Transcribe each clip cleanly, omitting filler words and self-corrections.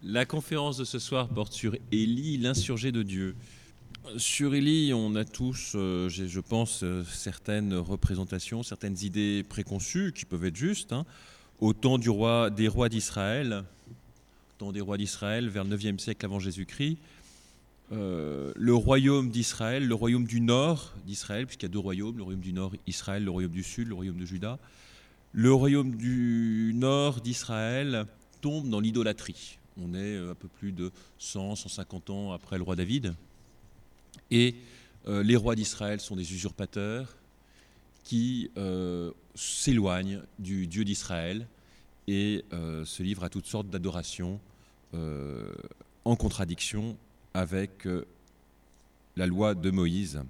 La conférence de ce soir porte sur Élie, l'insurgé de Dieu. Sur Élie, on a tous, je pense, certaines représentations, certaines idées préconçues qui peuvent être justes. Au temps des rois d'Israël, vers le 9e siècle avant Jésus-Christ, le royaume d'Israël, le royaume du nord d'Israël, puisqu'il y a deux royaumes, le royaume du nord Israël, le royaume du sud, le royaume de Juda. Le royaume du nord d'Israël tombe dans l'idolâtrie. On est un peu plus de 100-150 ans après le roi David. Et les rois d'Israël sont des usurpateurs qui s'éloignent du Dieu d'Israël et se livrent à toutes sortes d'adorations en contradiction avec la loi de Moïse.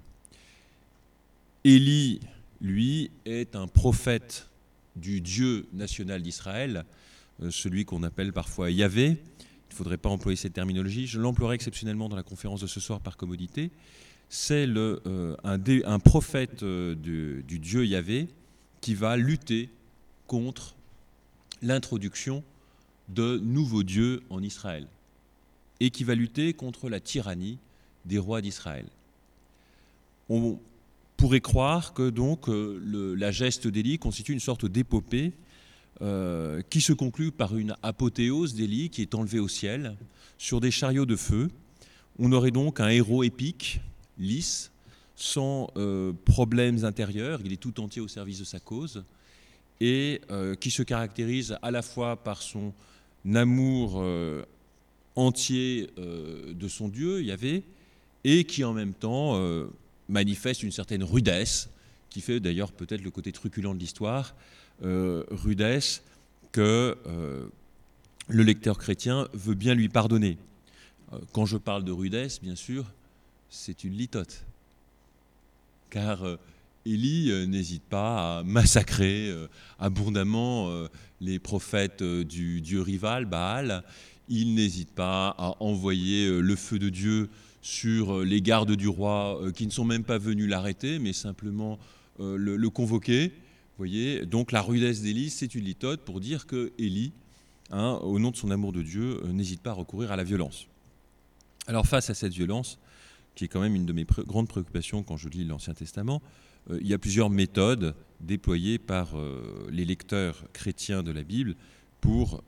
Élie, lui, est un prophète du Dieu national d'Israël, celui qu'on appelle parfois Yahvé. Il ne faudrait pas employer cette terminologie. Je l'emploierai exceptionnellement dans la conférence de ce soir par commodité. C'est un prophète du Dieu Yahvé qui va lutter contre l'introduction de nouveaux dieux en Israël et qui va lutter contre la tyrannie des rois d'Israël. On pourrait croire que donc la geste d'Élie constitue une sorte d'épopée qui se conclut par une apothéose d'Élie qui est enlevé au ciel sur des chariots de feu. On aurait donc un héros épique, lisse, sans problèmes intérieurs, il est tout entier au service de sa cause, et qui se caractérise à la fois par son amour entier de son Dieu, Yahvé, et qui en même temps manifeste une certaine rudesse, qui fait d'ailleurs peut-être le côté truculent de l'histoire, rudesse que le lecteur chrétien veut bien lui pardonner. Quand je parle de rudesse, bien sûr, c'est une litote. Car Élie n'hésite pas à massacrer abondamment les prophètes du dieu rival, Baal. Il n'hésite pas à envoyer le feu de Dieu sur les gardes du roi qui ne sont même pas venus l'arrêter, mais simplement le convoquer. Vous voyez, donc la rudesse d'Élie, c'est une litote pour dire que Élie, au nom de son amour de Dieu, n'hésite pas à recourir à la violence. Alors face à cette violence, qui est quand même une de mes grandes préoccupations quand je lis l'Ancien Testament, il y a plusieurs méthodes déployées par les lecteurs chrétiens de la Bible pour,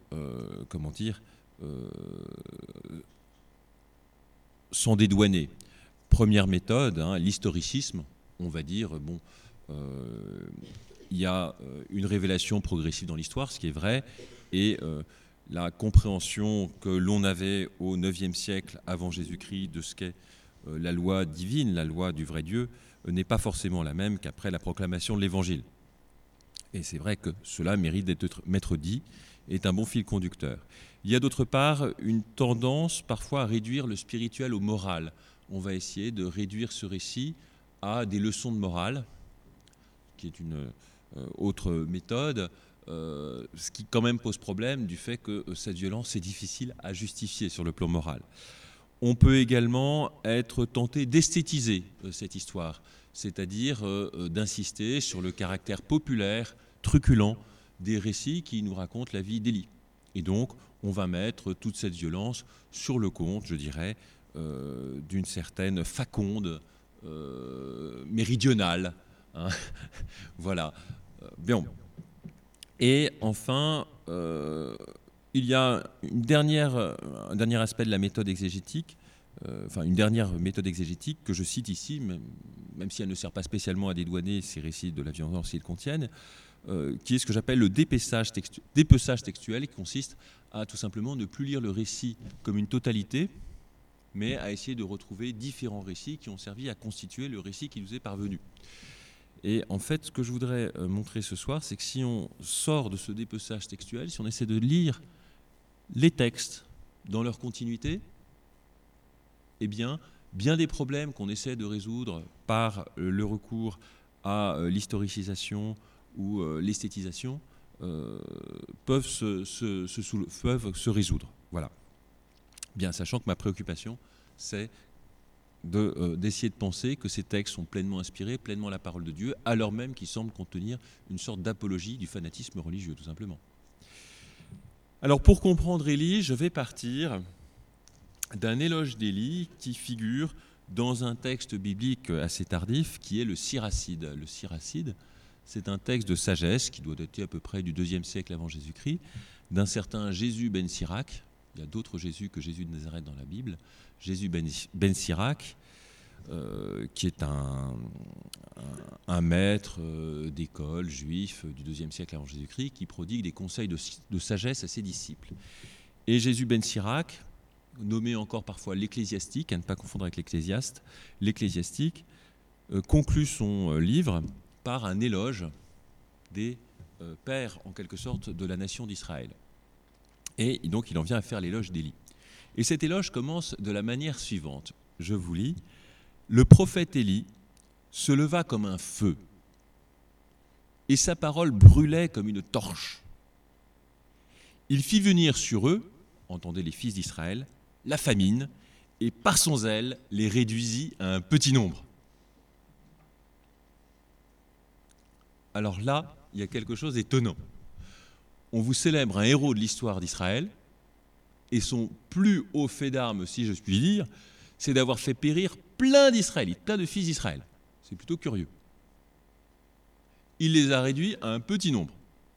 s'en dédouaner. Première méthode, l'historicisme, on va dire, il y a une révélation progressive dans l'histoire, ce qui est vrai, et la compréhension que l'on avait au IXe siècle avant Jésus-Christ de ce qu'est la loi divine, la loi du vrai Dieu, n'est pas forcément la même qu'après la proclamation de l'Évangile. Et c'est vrai que cela mérite d'être dit, est un bon fil conducteur. Il y a d'autre part une tendance parfois à réduire le spirituel au moral. On va essayer de réduire ce récit à des leçons de morale, qui est une autre méthode, ce qui quand même pose problème du fait que cette violence est difficile à justifier sur le plan moral. On peut également être tenté d'esthétiser cette histoire, c'est-à-dire d'insister sur le caractère populaire, truculent, des récits qui nous racontent la vie d'Élie. Et donc, on va mettre toute cette violence sur le compte, je dirais, d'une certaine faconde méridionale. Voilà. Bien. Et enfin, il y a un dernier aspect de la méthode exégétique, une dernière méthode exégétique que je cite ici, même si elle ne sert pas spécialement à dédouaner ces récits de la violence qu'ils contiennent, qui est ce que j'appelle le dépeçage textuel, qui consiste à tout simplement ne plus lire le récit comme une totalité, mais à essayer de retrouver différents récits qui ont servi à constituer le récit qui nous est parvenu. Et en fait, ce que je voudrais montrer ce soir, c'est que si on sort de ce dépeçage textuel, si on essaie de lire les textes dans leur continuité, eh bien des problèmes qu'on essaie de résoudre par le recours à l'historicisation ou l'esthétisation peuvent se résoudre. Voilà. Bien, sachant que ma préoccupation, c'est d'essayer de penser que ces textes sont pleinement inspirés, pleinement la parole de Dieu, alors même qu'ils semblent contenir une sorte d'apologie du fanatisme religieux, tout simplement. Alors pour comprendre Élie, je vais partir d'un éloge d'Élie qui figure dans un texte biblique assez tardif qui est le Siracide. Le Siracide, c'est un texte de sagesse qui doit dater à peu près du IIe siècle avant Jésus-Christ, d'un certain Jésus ben Sirac. Il y a d'autres Jésus que Jésus de Nazareth dans la Bible. Jésus ben Sirac, qui est un maître d'école juif du IIe siècle avant Jésus-Christ, qui prodigue des conseils de sagesse à ses disciples. Et Jésus ben Sirac, nommé encore parfois l'ecclésiastique, à ne pas confondre avec l'ecclésiaste, l'ecclésiastique, conclut son livre par un éloge des pères, en quelque sorte, de la nation d'Israël. Et donc il en vient à faire l'éloge d'Élie. Et cet éloge commence de la manière suivante. Je vous lis. « Le prophète Élie se leva comme un feu, et sa parole brûlait comme une torche. Il fit venir sur eux, entendez les fils d'Israël, la famine, et par son zèle les réduisit à un petit nombre. » Alors là, il y a quelque chose d'étonnant. On vous célèbre un héros de l'histoire d'Israël, et son plus haut fait d'armes, si je puis dire, c'est d'avoir fait périr plein d'Israélites, plein de fils d'Israël. C'est plutôt curieux. Il les a réduits à un petit nombre.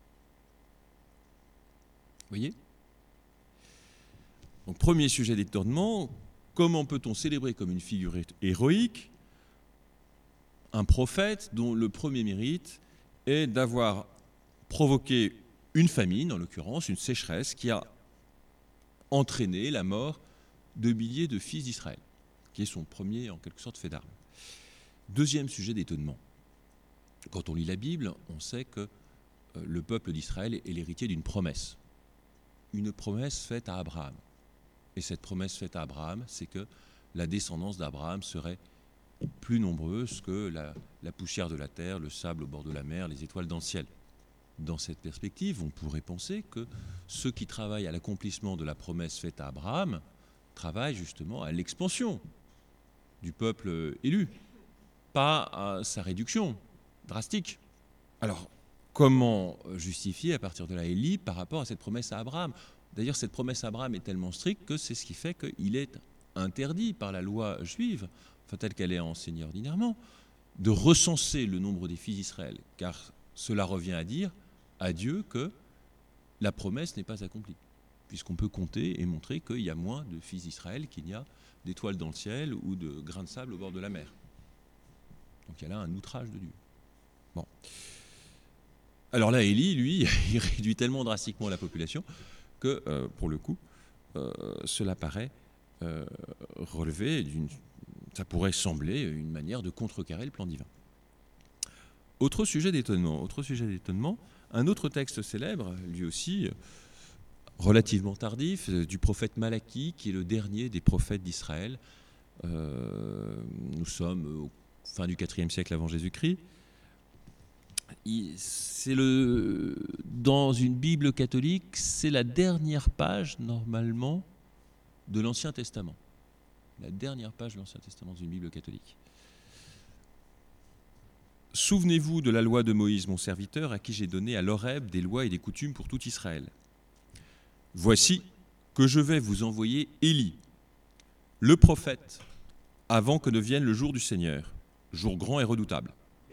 Vous voyez ? Donc, premier sujet d'étonnement, comment peut-on célébrer comme une figure héroïque un prophète dont le premier mérite est d'avoir provoqué une famine, en l'occurrence une sécheresse, qui a entraîné la mort de milliers de fils d'Israël, qui est son premier, en quelque sorte, fait d'armes. Deuxième sujet d'étonnement. Quand on lit la Bible, on sait que le peuple d'Israël est l'héritier d'une promesse. Une promesse faite à Abraham. Et cette promesse faite à Abraham, c'est que la descendance d'Abraham serait plus nombreuse que la poussière de la terre, le sable au bord de la mer, les étoiles dans le ciel. Dans cette perspective, on pourrait penser que ceux qui travaillent à l'accomplissement de la promesse faite à Abraham travaillent justement à l'expansion du peuple élu, pas à sa réduction drastique. Alors, comment justifier à partir de là Élie par rapport à cette promesse à Abraham ? D'ailleurs, cette promesse à Abraham est tellement stricte que c'est ce qui fait qu'il est interdit par la loi juive, enfin telle qu'elle est enseignée ordinairement, de recenser le nombre des fils d'Israël, car cela revient à dire à Dieu que la promesse n'est pas accomplie, puisqu'on peut compter et montrer qu'il y a moins de fils d'Israël qu'il y a d'étoiles dans le ciel ou de grains de sable au bord de la mer. Donc il y a là un outrage de Dieu. Bon. Alors là, Élie, lui, il réduit tellement drastiquement la population que, pour le coup, cela paraît relever d'une... Ça pourrait sembler une manière de contrecarrer le plan divin. Autre sujet d'étonnement, un autre texte célèbre, lui aussi relativement tardif, du prophète Malachie, qui est le dernier des prophètes d'Israël. Nous sommes au fin du IVe siècle avant Jésus-Christ. Dans une Bible catholique, c'est la dernière page, normalement, de l'Ancien Testament. La dernière page de l'Ancien Testament d'une Bible catholique. Souvenez-vous de la loi de Moïse, mon serviteur, à qui j'ai donné à l'Horeb des lois et des coutumes pour tout Israël. Voici que je vais vous envoyer Élie, le prophète, avant que ne vienne le jour du Seigneur, jour grand et redoutable.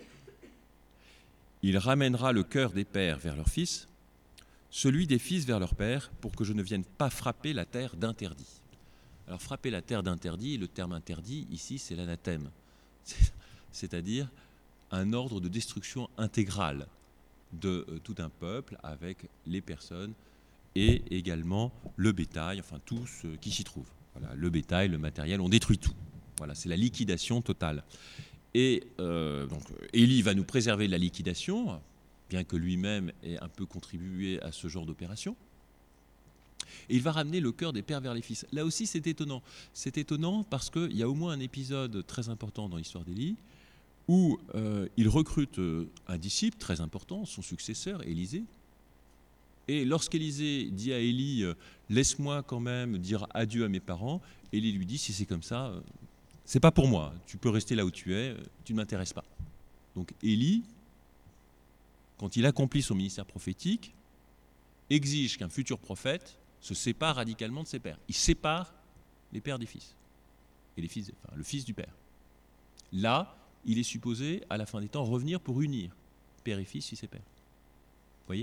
Il ramènera le cœur des pères vers leurs fils, celui des fils vers leurs pères, pour que je ne vienne pas frapper la terre d'interdit. Alors frapper la terre d'interdit, le terme interdit, ici, c'est l'anathème, c'est-à-dire un ordre de destruction intégrale de tout un peuple avec les personnes et également le bétail, enfin tout ce qui s'y trouve. Voilà, le bétail, le matériel, on détruit tout. Voilà, c'est la liquidation totale. Et donc Élie va nous préserver de la liquidation, bien que lui-même ait un peu contribué à ce genre d'opération. Et il va ramener le cœur des pères vers les fils. Là aussi, c'est étonnant. C'est étonnant parce qu'il y a au moins un épisode très important dans l'histoire d'Élie où il recrute un disciple très important, son successeur, Élisée. Et lorsqu'Élisée dit à Élie « Laisse-moi quand même dire adieu à mes parents », Élie lui dit « Si c'est comme ça, c'est pas pour moi. Tu peux rester là où tu es, tu ne m'intéresses pas. » Donc Élie, quand il accomplit son ministère prophétique, exige qu'un futur prophète se sépare radicalement de ses pères. Il sépare les pères des fils, et les fils, enfin, le fils du père. Là, il est supposé, à la fin des temps, revenir pour unir père et fils, fils et père. Vous voyez ?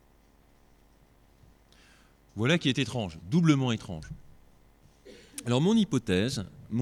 Voilà qui est étrange, doublement étrange. Alors mon hypothèse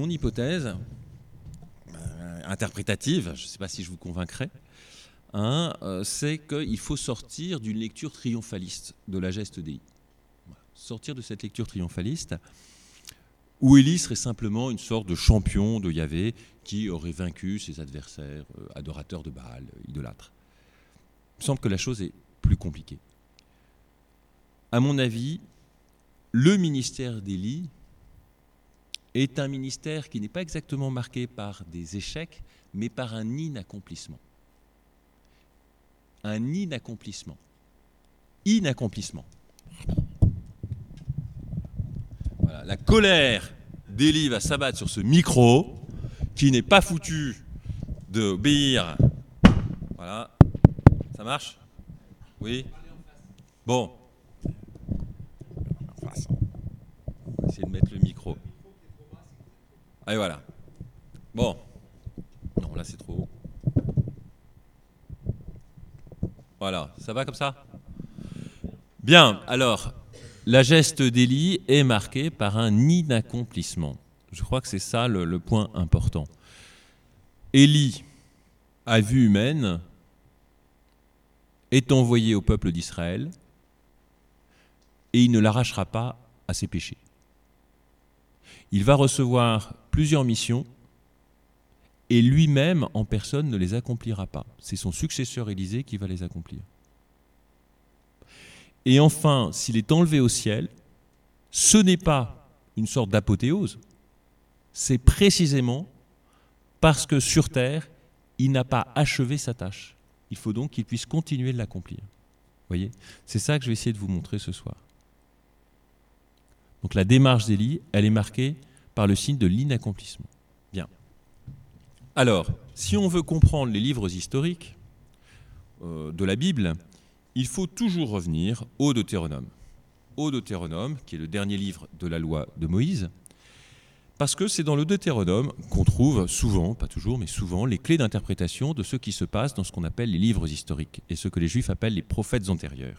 interprétative, je ne sais pas si je vous convaincrai, c'est qu'il faut sortir d'une lecture triomphaliste de la geste Dei. Voilà. Sortir de cette lecture triomphaliste où Élie serait simplement une sorte de champion de Yahvé qui aurait vaincu ses adversaires, adorateurs de Baal, idolâtres. Il me semble que la chose est plus compliquée. À mon avis, le ministère d'Élie est un ministère qui n'est pas exactement marqué par des échecs, mais par un inaccomplissement. Un inaccomplissement. Inaccomplissement. Voilà, la colère d'Élie va s'abattre sur ce micro qui n'est pas foutu d'obéir. Voilà. Ça marche ? Oui ? Bon. On va essayer de mettre le micro. Allez, voilà. Bon. Non, là, c'est trop haut. Voilà. Ça va comme ça ? Bien. Alors, la geste d'Élie est marquée par un inaccomplissement. Je crois que c'est ça le point important. Élie, à vue humaine, est envoyé au peuple d'Israël et il ne l'arrachera pas à ses péchés. Il va recevoir plusieurs missions et lui-même, en personne, ne les accomplira pas. C'est son successeur Élisée qui va les accomplir. Et enfin, s'il est enlevé au ciel, ce n'est pas une sorte d'apothéose, c'est précisément parce que sur terre, il n'a pas achevé sa tâche. Il faut donc qu'il puisse continuer de l'accomplir. Vous voyez ? C'est ça que je vais essayer de vous montrer ce soir. Donc la démarche d'Élie, elle est marquée par le signe de l'inaccomplissement. Bien. Alors, si on veut comprendre les livres historiques de la Bible, il faut toujours revenir au Deutéronome. Au Deutéronome, qui est le dernier livre de la loi de Moïse, parce que c'est dans le Deutéronome qu'on trouve souvent, pas toujours, mais souvent, les clés d'interprétation de ce qui se passe dans ce qu'on appelle les livres historiques, et ce que les Juifs appellent les prophètes antérieurs.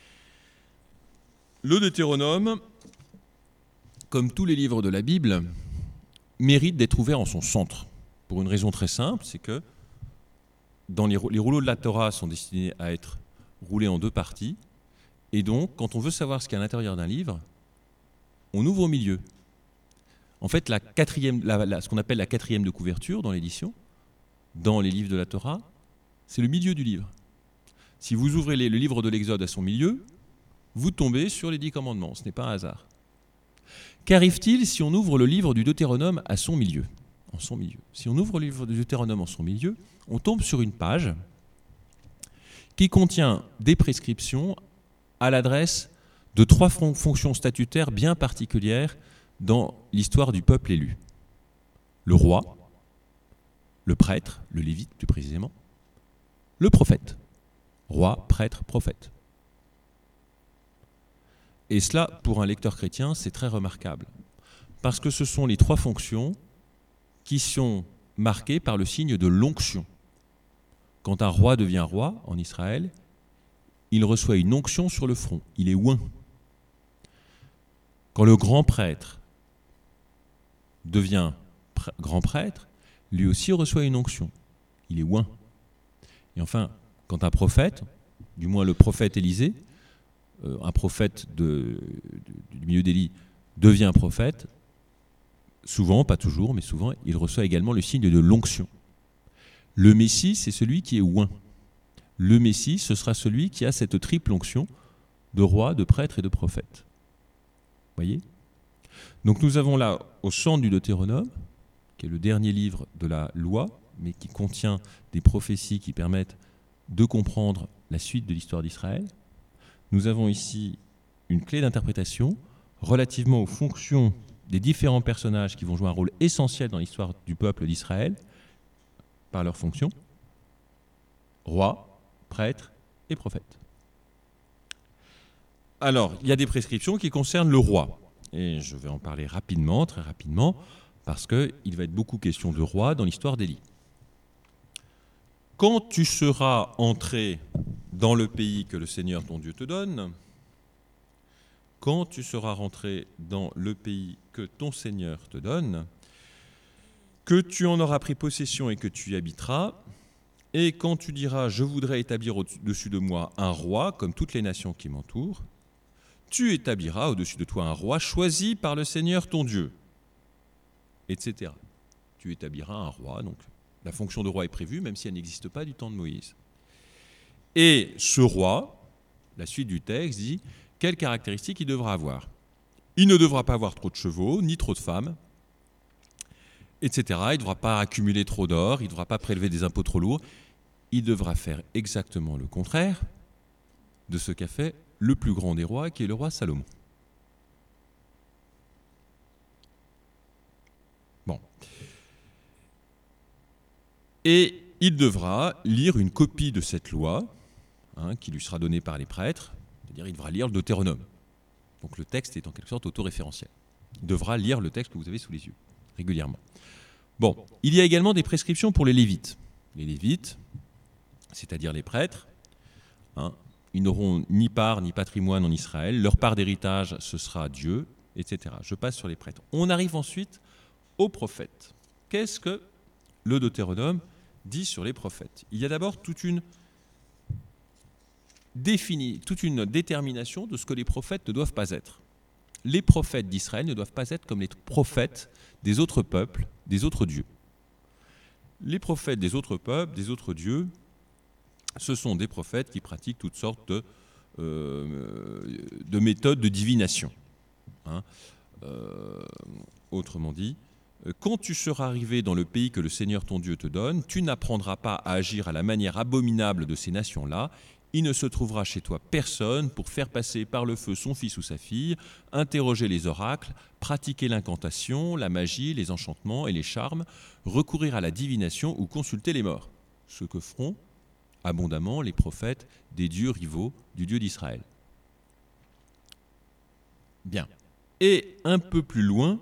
Le Deutéronome, comme tous les livres de la Bible, mérite d'être ouvert en son centre, pour une raison très simple, c'est que les rouleaux de la Torah sont destinés à être roulés en deux parties, et donc, quand on veut savoir ce qu'il y a à l'intérieur d'un livre, on ouvre au milieu. En fait, ce qu'on appelle la quatrième de couverture dans l'édition, dans les livres de la Torah, c'est le milieu du livre. Si vous ouvrez le livre de l'Exode à son milieu, vous tombez sur les 10 commandements. Ce n'est pas un hasard. Qu'arrive-t-il si on ouvre le livre du Deutéronome à son milieu ? En son milieu. Si on ouvre le livre du Deutéronome en son milieu, on tombe sur une page qui contient des prescriptions à l'adresse de 3 fonctions statutaires bien particulières dans l'histoire du peuple élu. Le roi, le prêtre, le lévite plus précisément, le prophète. Roi, prêtre, prophète. Et cela, pour un lecteur chrétien, c'est très remarquable, parce que ce sont les 3 fonctions qui sont marquées par le signe de l'onction. Quand un roi devient roi en Israël, il reçoit une onction sur le front, il est oint. Quand le grand prêtre devient grand prêtre, lui aussi reçoit une onction, il est oint. Et enfin, quand un prophète, du moins le prophète Élisée, un prophète du milieu d'Élie devient un prophète, souvent, pas toujours, mais souvent, il reçoit également le signe de l'onction. Le Messie, c'est celui qui est oint. Le Messie, ce sera celui qui a cette triple onction de roi, de prêtre et de prophète. Vous voyez ? Donc nous avons là, au centre du Deutéronome, qui est le dernier livre de la loi, mais qui contient des prophéties qui permettent de comprendre la suite de l'histoire d'Israël, nous avons ici une clé d'interprétation relativement aux fonctions des différents personnages qui vont jouer un rôle essentiel dans l'histoire du peuple d'Israël, par leurs fonctions, roi, prêtre et prophète. Alors, il y a des prescriptions qui concernent le roi. Et je vais en parler rapidement, très rapidement, parce qu'il va être beaucoup question de roi dans l'histoire d'Élie. Quand tu seras entré dans le pays que le Seigneur ton Dieu te donne, quand tu seras rentré dans le pays que ton Seigneur te donne, que tu en auras pris possession et que tu y habiteras, et quand tu diras « Je voudrais établir au-dessus de moi un roi, comme toutes les nations qui m'entourent », tu établiras au-dessus de toi un roi choisi par le Seigneur ton Dieu, etc. Tu établiras un roi, donc la fonction de roi est prévue, même si elle n'existe pas du temps de Moïse. Et ce roi, la suite du texte dit, quelles caractéristiques il devra avoir. Il ne devra pas avoir trop de chevaux, ni trop de femmes, etc. Il ne devra pas accumuler trop d'or, il ne devra pas prélever des impôts trop lourds. Il devra faire exactement le contraire de ce qu'a fait le plus grand des rois, qui est le roi Salomon. Bon. Et il devra lire une copie de cette loi, qui lui sera donnée par les prêtres, c'est-à-dire il devra lire le Deutéronome. Donc le texte est en quelque sorte autoréférentiel. Il devra lire le texte que vous avez sous les yeux, régulièrement. Bon, il y a également des prescriptions pour les Lévites. Les Lévites, c'est-à-dire les prêtres, ils n'auront ni part ni patrimoine en Israël, leur part d'héritage, ce sera Dieu, etc. Je passe sur les prêtres. On arrive ensuite aux prophètes. Qu'est-ce que le Deutéronome dit sur les prophètes? Il y a d'abord toute une détermination de ce que les prophètes ne doivent pas être. Les prophètes d'Israël ne doivent pas être comme les prophètes des autres peuples, des autres dieux. Les prophètes des autres peuples, des autres dieux, ce sont des prophètes qui pratiquent toutes sortes de méthodes de divination. Autrement dit, quand tu seras arrivé dans le pays que le Seigneur ton Dieu te donne, tu n'apprendras pas à agir à la manière abominable de ces nations-là. Il ne se trouvera chez toi personne pour faire passer par le feu son fils ou sa fille, interroger les oracles, pratiquer l'incantation, la magie, les enchantements et les charmes, recourir à la divination ou consulter les morts. Ce que feront abondamment les prophètes des dieux rivaux du Dieu d'Israël. Bien. Et un peu plus loin,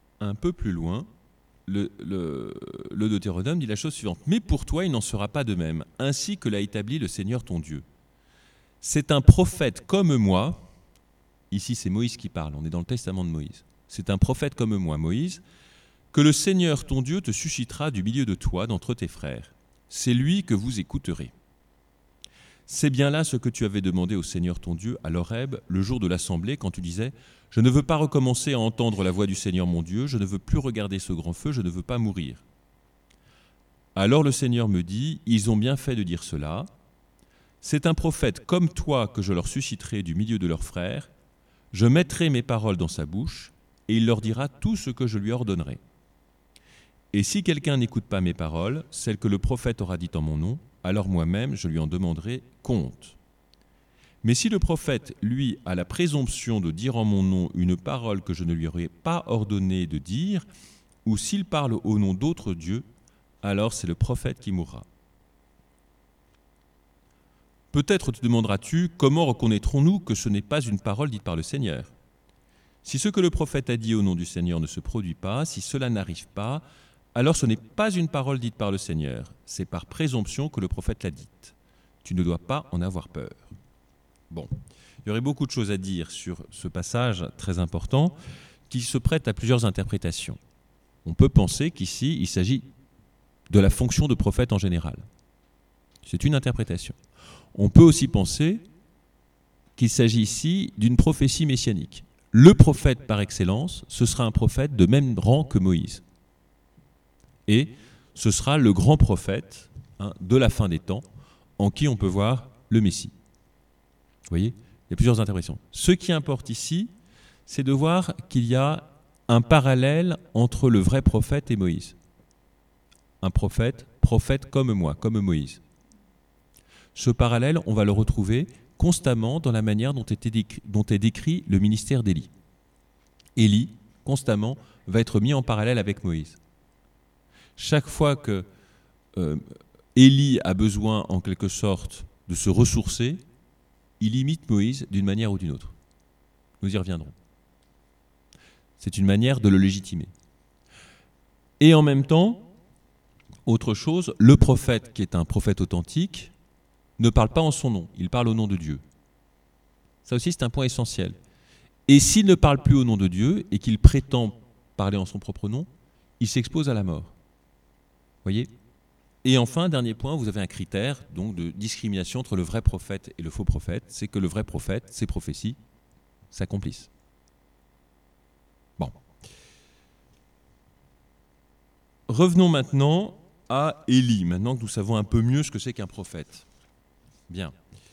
le Deutéronome dit la chose suivante. Mais pour toi, il n'en sera pas de même, ainsi que l'a établi le Seigneur ton Dieu. C'est un prophète comme moi, ici c'est Moïse qui parle, on est dans le testament de Moïse. C'est un prophète comme moi, Moïse, que le Seigneur ton Dieu te suscitera du milieu de toi, d'entre tes frères. C'est lui que vous écouterez. C'est bien là ce que tu avais demandé au Seigneur ton Dieu à l'Horeb, le jour de l'assemblée, quand tu disais « Je ne veux pas recommencer à entendre la voix du Seigneur mon Dieu, je ne veux plus regarder ce grand feu, je ne veux pas mourir. » Alors le Seigneur me dit « Ils ont bien fait de dire cela. C'est un prophète comme toi que je leur susciterai du milieu de leurs frères. Je mettrai mes paroles dans sa bouche, et il leur dira tout ce que je lui ordonnerai. Et si quelqu'un n'écoute pas mes paroles, celles que le prophète aura dites en mon nom, alors moi-même je lui en demanderai compte. Mais si le prophète, lui, a la présomption de dire en mon nom une parole que je ne lui aurais pas ordonné de dire, ou s'il parle au nom d'autres dieux, alors c'est le prophète qui mourra. Peut-être te demanderas-tu, comment reconnaîtrons-nous que ce n'est pas une parole dite par le Seigneur? Si ce que le prophète a dit au nom du Seigneur ne se produit pas, si cela n'arrive pas, alors ce n'est pas une parole dite par le Seigneur, c'est par présomption que le prophète l'a dite. Tu ne dois pas en avoir peur. Bon, il y aurait beaucoup de choses à dire sur ce passage très important qui se prête à plusieurs interprétations. On peut penser qu'ici, il s'agit de la fonction de prophète en général. C'est une interprétation. On peut aussi penser qu'il s'agit ici d'une prophétie messianique. Le prophète par excellence, ce sera un prophète de même rang que Moïse. Et ce sera le grand prophète de la fin des temps, en qui on peut voir le Messie. Vous voyez, il y a plusieurs interprétations. Ce qui importe ici, c'est de voir qu'il y a un parallèle entre le vrai prophète et Moïse. Un prophète comme moi, comme Moïse. Ce parallèle, on va le retrouver constamment dans la manière dont est décrit le ministère d'Élie. Élie, constamment, va être mis en parallèle avec Moïse. Chaque fois que Élie a besoin, en quelque sorte, de se ressourcer, il imite Moïse d'une manière ou d'une autre. Nous y reviendrons. C'est une manière de le légitimer. Et en même temps, autre chose, le prophète, qui est un prophète authentique, ne parle pas en son nom, il parle au nom de Dieu. Ça aussi, c'est un point essentiel. Et s'il ne parle plus au nom de Dieu et qu'il prétend parler en son propre nom, il s'expose à la mort. Voyez ? Et enfin, dernier point, vous avez un critère donc, de discrimination entre le vrai prophète et le faux prophète, c'est que le vrai prophète, ses prophéties s'accomplissent. Bon. Revenons maintenant à Élie, maintenant que nous savons un peu mieux ce que c'est qu'un prophète. Bien.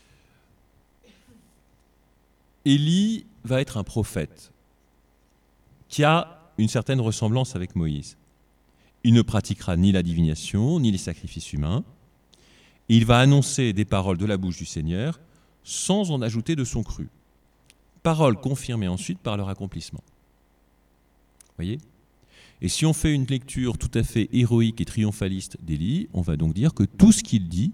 Élie va être un prophète qui a une certaine ressemblance avec Moïse. Il ne pratiquera ni la divination, ni les sacrifices humains. Il va annoncer des paroles de la bouche du Seigneur sans en ajouter de son cru. Paroles confirmées ensuite par leur accomplissement. Voyez ? Et si on fait une lecture tout à fait héroïque et triomphaliste d'Élie, on va donc dire que tout ce qu'il dit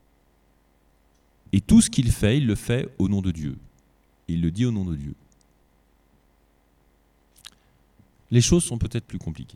et tout ce qu'il fait, il le fait au nom de Dieu. Il le dit au nom de Dieu. Les choses sont peut-être plus compliquées.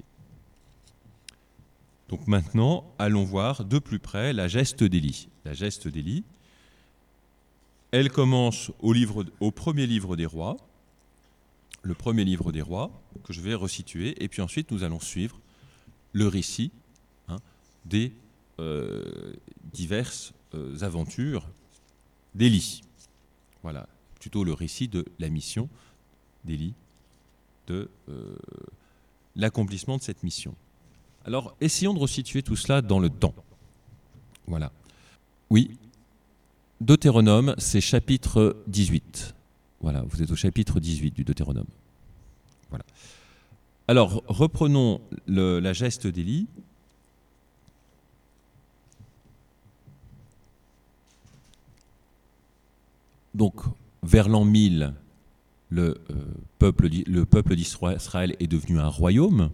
Donc maintenant, allons voir de plus près la geste d'Élie. La geste d'Élie, elle commence au premier livre des rois, le premier livre des rois, que je vais resituer, et puis ensuite nous allons suivre le récit des diverses aventures d'Élie. Voilà, plutôt le récit de la mission d'Élie, de l'accomplissement de cette mission. Alors, essayons de resituer tout cela dans le temps. Voilà. Oui, Deutéronome, c'est chapitre 18. Voilà, vous êtes au chapitre 18 du Deutéronome. Voilà. Alors, reprenons la geste d'Élie. Donc, vers l'an 1000, le peuple d'Israël est devenu un royaume,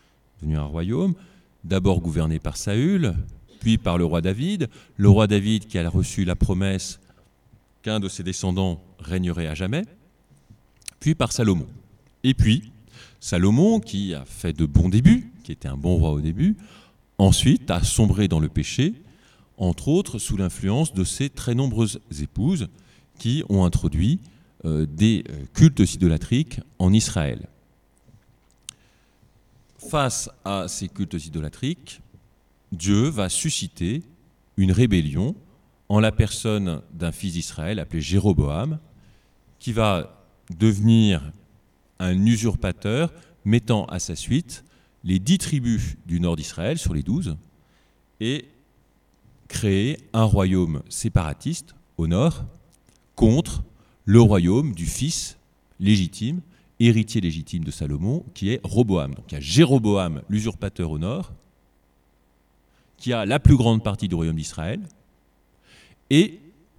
d'abord gouverné par Saül, puis par le roi David. Le roi David qui a reçu la promesse qu'un de ses descendants régnerait à jamais, puis par Salomon. Et puis, Salomon, qui a fait de bons débuts, qui était un bon roi au début, ensuite a sombré dans le péché, entre autres sous l'influence de ses très nombreuses épouses qui ont introduit des cultes idolâtriques en Israël. Face à ces cultes idolâtriques, Dieu va susciter une rébellion en la personne d'un fils d'Israël appelé Jéroboam, qui va devenir un usurpateur, mettant à sa suite les 10 tribus du nord d'Israël sur les 12, et créer un royaume séparatiste au nord contre le royaume du fils légitime, héritier légitime de Salomon, qui est Roboam. Donc il y a Jéroboam, l'usurpateur au nord, qui a la plus grande partie du royaume d'Israël, et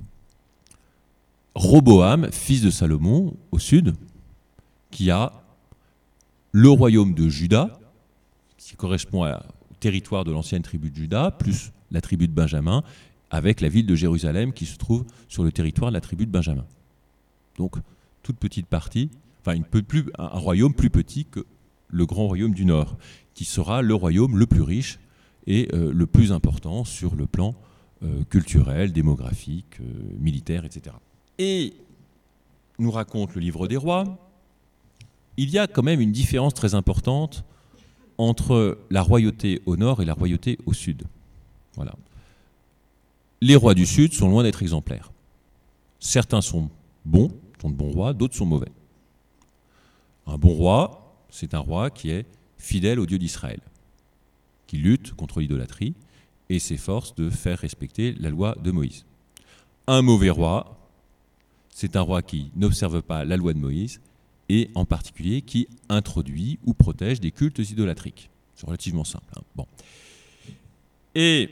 Roboam, fils de Salomon, au sud, qui a le royaume de Juda, qui correspond au territoire de l'ancienne tribu de Juda, plus la tribu de Benjamin, avec la ville de Jérusalem qui se trouve sur le territoire de la tribu de Benjamin. Donc, toute petite partie, enfin un royaume plus petit que le grand royaume du Nord, qui sera le royaume le plus riche et le plus important sur le plan culturel, démographique, militaire, etc. Et nous raconte le livre des rois, il y a quand même une différence très importante entre la royauté au nord et la royauté au sud. Voilà. Les rois du sud sont loin d'être exemplaires. Certains sont bons, sont de bons rois, d'autres sont mauvais. Un bon roi, c'est un roi qui est fidèle au Dieu d'Israël, qui lutte contre l'idolâtrie et s'efforce de faire respecter la loi de Moïse. Un mauvais roi, c'est un roi qui n'observe pas la loi de Moïse et en particulier qui introduit ou protège des cultes idolâtriques. C'est relativement simple. Bon. Et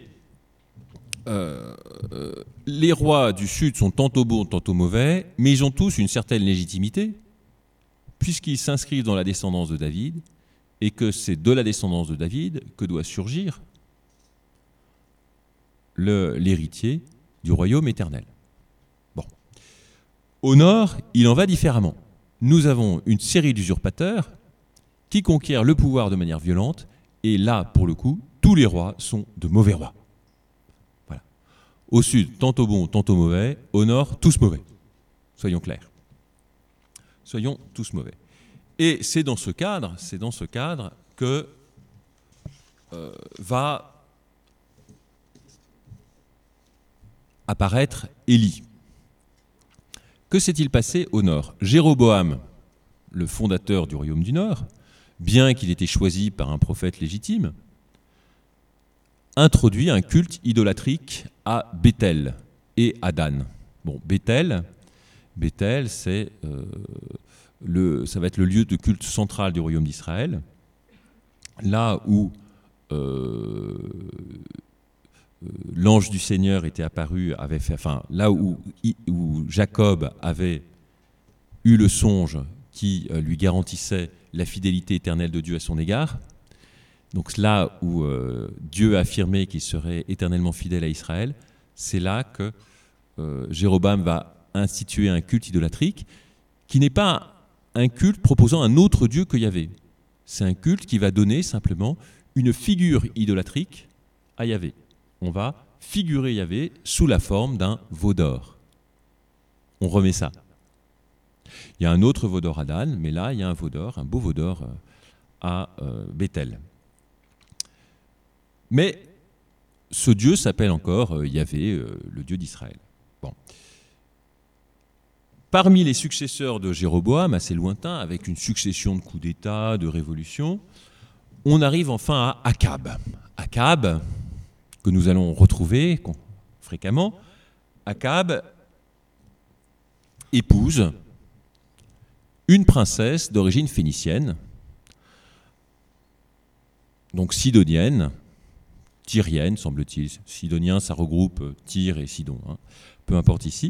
les rois du Sud sont tantôt bons, tantôt mauvais, mais ils ont tous une certaine légitimité, puisqu'ils s'inscrivent dans la descendance de David, et que c'est de la descendance de David que doit surgir l'héritier du royaume éternel. Bon. Au nord, il en va différemment. nous avons une série d'usurpateurs qui conquièrent le pouvoir de manière violente, et là, pour le coup, tous les rois sont de mauvais rois. Voilà. Au sud, tantôt bons, tantôt mauvais. Au nord, tous mauvais. Soyons clairs. Soyons tous mauvais. Et c'est dans ce cadre que va apparaître Élie. Que s'est-il passé au nord? Jéroboam, le fondateur du royaume du Nord, bien qu'il ait été choisi par un prophète légitime, introduit un culte idolâtrique à Béthel et à Dan. Bon, Béthel, c'est ça va être le lieu de culte central du royaume d'Israël, là où l'ange du Seigneur était apparu, là où Jacob avait eu le songe qui lui garantissait la fidélité éternelle de Dieu à son égard. Donc là où Dieu a affirmé qu'il serait éternellement fidèle à Israël, c'est là que Jéroboam va instituer un culte idolâtrique qui n'est pas un culte proposant un autre Dieu que Yahvé. C'est un culte qui va donner simplement une figure idolâtrique à Yahvé. On va figurer Yahvé sous la forme d'un veau d'or. On remet ça. Il y a un autre veau d'or à Dan, mais là, il y a un veau d'or, un beau veau d'or à Béthel. Mais ce Dieu s'appelle encore Yahvé, le Dieu d'Israël. Bon. Parmi les successeurs de Jéroboam, assez lointains, avec une succession de coups d'État, de révolutions, on arrive enfin à Akab. Akab, que nous allons retrouver fréquemment. Akab épouse une princesse d'origine phénicienne, donc sidonienne, tyrienne, semble-t-il. Sidonien, ça regroupe Tyr et Sidon, hein. Peu importe ici.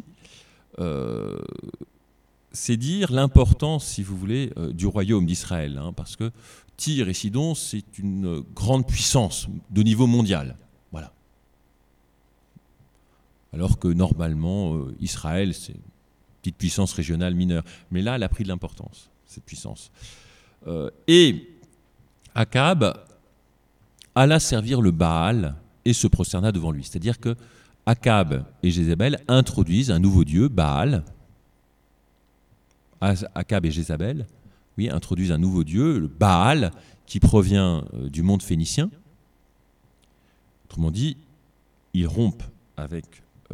C'est dire l'importance, si vous voulez, du royaume d'Israël, hein, parce que Tyr et Sidon, c'est une grande puissance de niveau mondial. Voilà. Alors que normalement, Israël, c'est une petite puissance régionale mineure. Mais là, elle a pris de l'importance, cette puissance. Et Akab alla servir le Baal et se prosterna devant lui. C'est-à-dire que Akab et Jézabel introduisent un nouveau dieu, Baal. Akab et Jézabel, oui, introduisent un nouveau dieu, le Baal, qui provient du monde phénicien. Autrement dit, ils rompent avec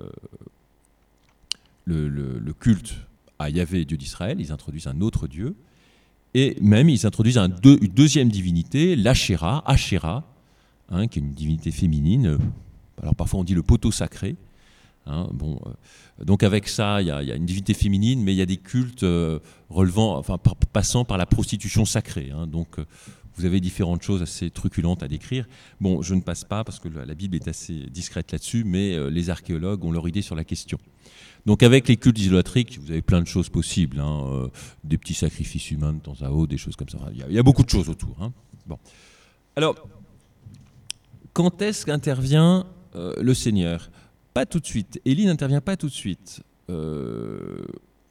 le culte à Yahvé, Dieu d'Israël, ils introduisent un autre dieu, et même ils introduisent une deuxième divinité, l'Ashéra, hein, qui est une divinité féminine. Alors parfois on dit le poteau sacré. Hein, donc avec ça, il y a une divinité féminine, mais il y a des cultes passant par la prostitution sacrée. Hein, donc vous avez différentes choses assez truculentes à décrire. Bon, je ne passe pas parce que la Bible est assez discrète là-dessus, mais les archéologues ont leur idée sur la question. Donc avec les cultes idolâtriques, vous avez plein de choses possibles, hein, des petits sacrifices humains de temps à autre, des choses comme ça. Il y a beaucoup de choses autour. Hein. Bon. Alors, quand est-ce qu'intervient le Seigneur ? Pas tout de suite. Élie n'intervient pas tout de suite. Il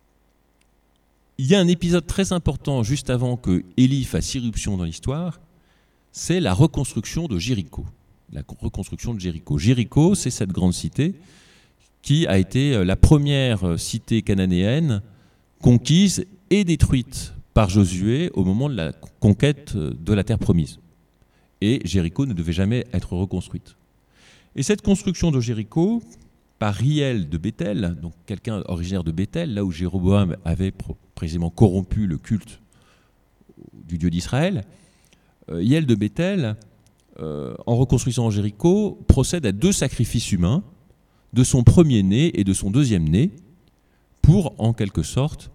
y a un épisode très important juste avant que Élie fasse irruption dans l'histoire, c'est la reconstruction de Jéricho. La reconstruction de Jéricho. Jéricho, c'est cette grande cité qui a été la première cité cananéenne conquise et détruite par Josué au moment de la conquête de la terre promise. Et Jéricho ne devait jamais être reconstruite. Et cette construction de Jéricho, par Hiel de Béthel, donc quelqu'un originaire de Béthel, là où Jéroboam avait précisément corrompu le culte du Dieu d'Israël, Hiel de Béthel, en reconstruisant Jéricho, procède à 2 sacrifices humains, de son premier-né et de son deuxième-né, pour, en quelque sorte,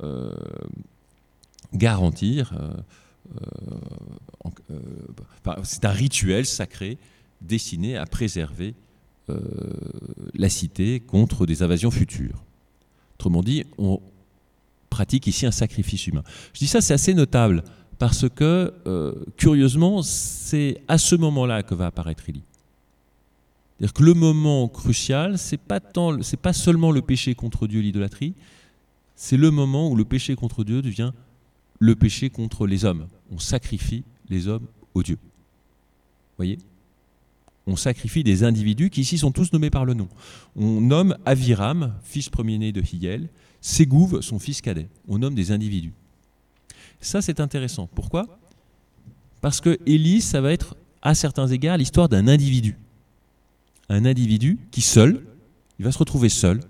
garantir... c'est un rituel sacré destiné à préserver la cité contre des invasions futures. Autrement dit, on pratique ici un sacrifice humain. Je dis ça, c'est assez notable, parce que, curieusement, c'est à ce moment-là que va apparaître Élie. C'est-à-dire que le moment crucial, c'est pas seulement le péché contre Dieu, l'idolâtrie, c'est le moment où le péché contre Dieu devient le péché contre les hommes. On sacrifie les hommes aux dieux. Vous voyez ? On sacrifie des individus qui ici sont tous nommés par le nom. On nomme Aviram, fils premier-né de Hiel, Ségouv, son fils cadet. On nomme des individus. Ça, c'est intéressant. Pourquoi ? Parce que Élie, ça va être, à certains égards, l'histoire d'un individu. Un individu qui, seul, il va se retrouver seul,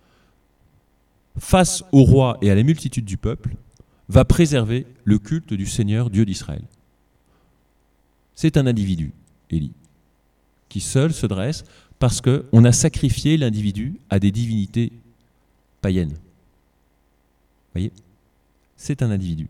face au roi et à la multitude du peuple, va préserver le culte du Seigneur, Dieu d'Israël. C'est un individu, Élie, qui seul se dresse parce qu'on a sacrifié l'individu à des divinités païennes. Vous voyez ? C'est un individu.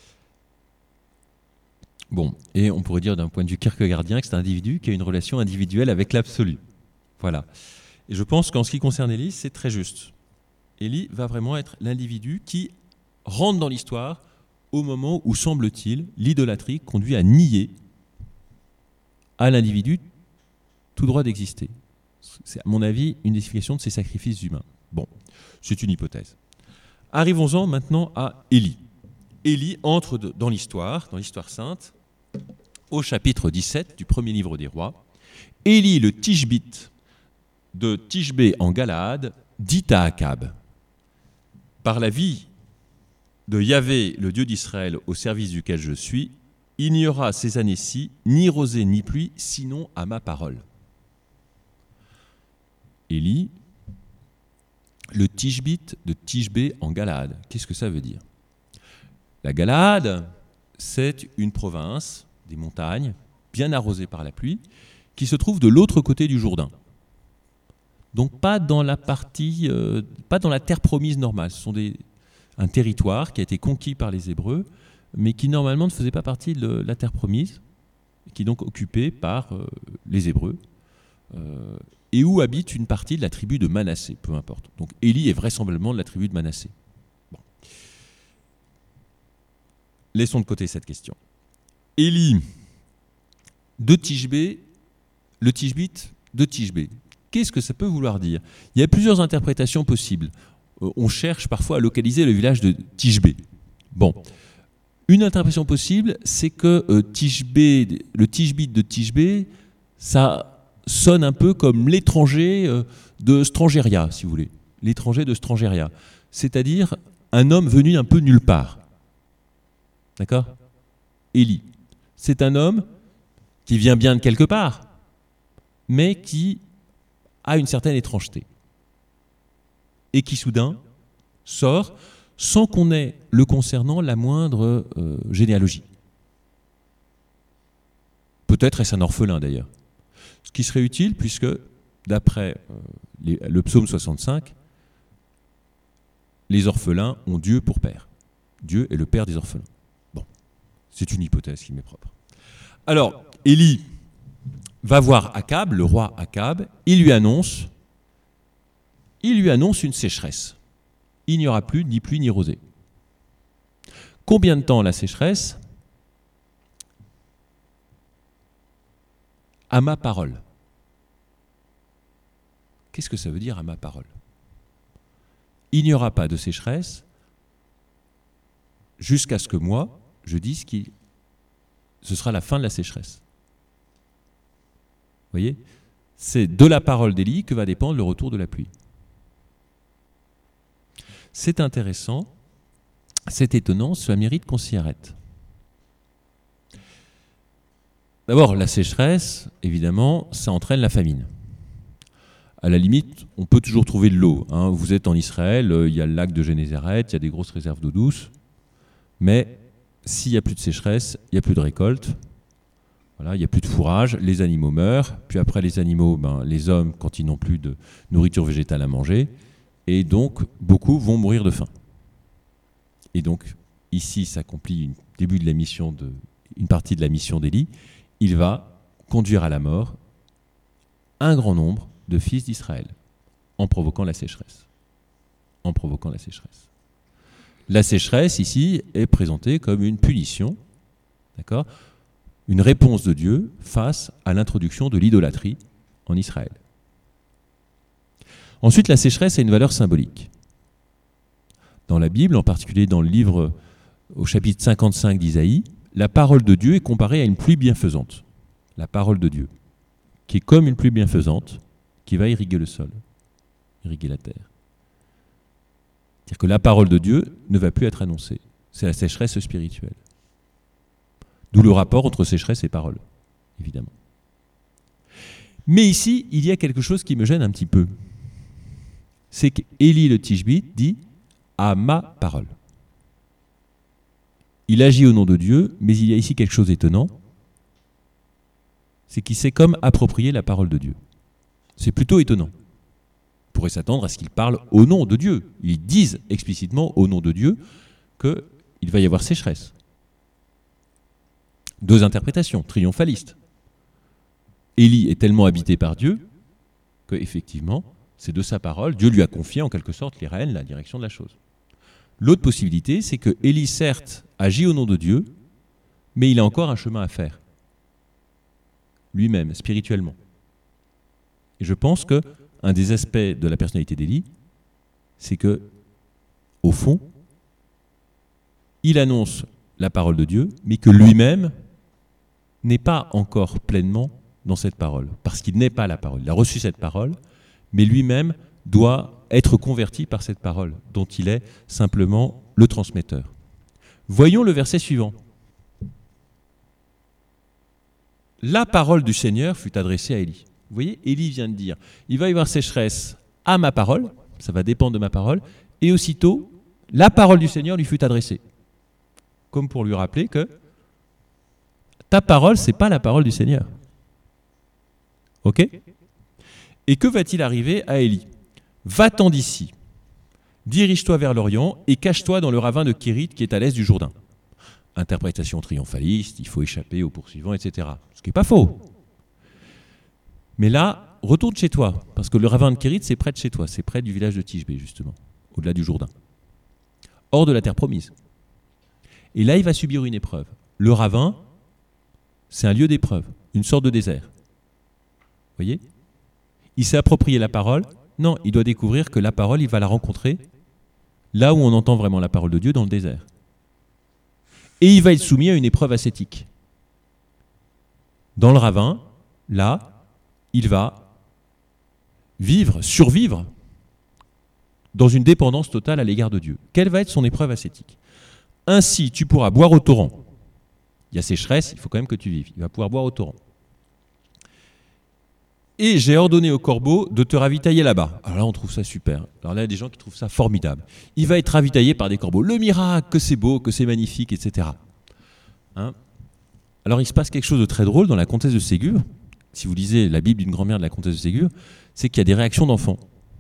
Bon, et on pourrait dire d'un point de vue kierkegaardien que c'est un individu qui a une relation individuelle avec l'absolu. Voilà. Et je pense qu'en ce qui concerne Élie, c'est très juste. Élie va vraiment être l'individu qui rentre dans l'histoire au moment où, semble-t-il, l'idolâtrie conduit à nier à l'individu tout droit d'exister. C'est, à mon avis, une explication de ces sacrifices humains. Bon, c'est une hypothèse. Arrivons-en maintenant à Élie. Élie entre dans l'histoire sainte, au chapitre 17 du premier livre des rois. Élie, le Tishbite de Tishbé en Galaad, dit à Akab: par la vie de Yahvé, le Dieu d'Israël, au service duquel je suis, il n'y aura ces années-ci ni rosée ni pluie, sinon à ma parole. Élie, le Tishbite de Tishbé en Galaad. Qu'est-ce que ça veut dire ? La Galaad, c'est une province des montagnes, bien arrosée par la pluie, qui se trouve de l'autre côté du Jourdain. Donc pas dans la partie, pas dans la terre promise normale. Ce sont un territoire qui a été conquis par les Hébreux, mais qui normalement ne faisait pas partie de la terre promise, qui est donc occupée par les Hébreux, et où habite une partie de la tribu de Manassé, peu importe. Donc Élie est vraisemblablement de la tribu de Manassé. Bon. Laissons de côté cette question. Élie de Tishbé, le Tishbite de Tishbé. Qu'est-ce que ça peut vouloir dire ? Il y a plusieurs interprétations possibles. On cherche parfois à localiser le village de Tishbé. Bon. Une interprétation possible, c'est que le Tishbite de Tishbé, ça sonne un peu comme l'étranger de Strangéria, si vous voulez. L'étranger de Strangéria. C'est-à-dire un homme venu un peu nulle part. D'accord ? Élie. C'est un homme qui vient bien de quelque part, mais qui a une certaine étrangeté. Et qui soudain sort sans qu'on ait le concernant la moindre généalogie. Peut-être est-ce un orphelin d'ailleurs. Ce qui serait utile puisque, d'après le psaume 65, les orphelins ont Dieu pour père. Dieu est le père des orphelins. Bon, c'est une hypothèse qui m'est propre. Alors, Élie va voir Akab, le roi Akab, il lui annonce une sécheresse. Il n'y aura plus ni pluie ni rosée. Combien de temps la sécheresse ? À ma parole. Qu'est-ce que ça veut dire à ma parole ? Il n'y aura pas de sécheresse jusqu'à ce que moi, je dise que ce sera la fin de la sécheresse. Vous voyez ? C'est de la parole d'Élie que va dépendre le retour de la pluie. C'est intéressant, c'est étonnant, cela mérite qu'on s'y arrête. D'abord, la sécheresse, évidemment, ça entraîne la famine. À la limite, on peut toujours trouver de l'eau. Hein. Vous êtes en Israël, il y a le lac de Génézareth, il y a des grosses réserves d'eau douce. Mais s'il n'y a plus de sécheresse, il n'y a plus de récolte. Voilà, il n'y a plus de fourrage, les animaux meurent. Puis après les animaux, les hommes, quand ils n'ont plus de nourriture végétale à manger. Et donc, beaucoup vont mourir de faim. Et donc, ici s'accomplit une partie de la mission d'Élie. Il va conduire à la mort un grand nombre de fils d'Israël en provoquant la sécheresse. La sécheresse, ici, est présentée comme une punition, d'accord ? Une réponse de Dieu face à l'introduction de l'idolâtrie en Israël. Ensuite, la sécheresse a une valeur symbolique. dans la Bible, en particulier dans le livre au chapitre 55 d'Isaïe, la parole de Dieu est comparée à une pluie bienfaisante. La parole de Dieu, qui est comme une pluie bienfaisante, qui va irriguer le sol, irriguer la terre. C'est-à-dire que la parole de Dieu ne va plus être annoncée. C'est la sécheresse spirituelle. D'où le rapport entre sécheresse et parole, évidemment. Mais ici, il y a quelque chose qui me gêne un petit peu. C'est qu'Élie le Tishbite dit « à ma parole ». Il agit au nom de Dieu, mais il y a ici quelque chose d'étonnant. C'est qu'il s'est comme approprié la parole de Dieu. C'est plutôt étonnant. On pourrait s'attendre à ce qu'il parle au nom de Dieu. Ils disent explicitement au nom de Dieu qu'il va y avoir sécheresse. Deux interprétations triomphalistes. Élie est tellement habité par Dieu qu'effectivement, c'est de sa parole, Dieu lui a confié en quelque sorte les rênes, la direction de la chose. L'autre possibilité, c'est que Élie, certes, agit au nom de Dieu, mais il a encore un chemin à faire. Lui-même, spirituellement. Et je pense qu'un des aspects de la personnalité d'Élie, c'est que, au fond, il annonce la parole de Dieu, mais que lui-même n'est pas encore pleinement dans cette parole, parce qu'il n'est pas la parole. Il a reçu cette parole, mais lui-même doit être converti par cette parole, dont il est simplement le transmetteur. Voyons le verset suivant. La parole du Seigneur fut adressée à Élie. Vous voyez, Élie vient de dire, il va y avoir sécheresse à ma parole, ça va dépendre de ma parole, et aussitôt, la parole du Seigneur lui fut adressée. Comme pour lui rappeler que ta parole, ce n'est pas la parole du Seigneur. Ok ? Et que va-t-il arriver à Élie ? Va-t'en d'ici, dirige-toi vers l'Orient et cache-toi dans le ravin de Kérit qui est à l'est du Jourdain. Interprétation triomphaliste, il faut échapper aux poursuivants, etc. Ce qui n'est pas faux. Mais là, retourne chez toi, parce que le ravin de Kérit, c'est près de chez toi, c'est près du village de Tishbé, justement, au-delà du Jourdain, hors de la terre promise. Et là, il va subir une épreuve. Le ravin, c'est un lieu d'épreuve, une sorte de désert. Vous voyez ? Il s'est approprié la parole. Non, il doit découvrir que la parole, il va la rencontrer là où on entend vraiment la parole de Dieu, dans le désert. Et il va être soumis à une épreuve ascétique. Dans le ravin, là, il va survivre dans une dépendance totale à l'égard de Dieu. Quelle va être son épreuve ascétique ? Ainsi, tu pourras boire au torrent. Il y a sécheresse, il faut quand même que tu vives. Il va pouvoir boire au torrent. Et j'ai ordonné au corbeau de te ravitailler là-bas. Alors là, on trouve ça super. Alors là, il y a des gens qui trouvent ça formidable. Il va être ravitaillé par des corbeaux. Le miracle, que c'est beau, que c'est magnifique, etc. Alors il se passe quelque chose de très drôle dans la comtesse de Ségur. Si vous lisez la Bible d'une grand-mère de la comtesse de Ségur, c'est qu'il y a des réactions d'enfants.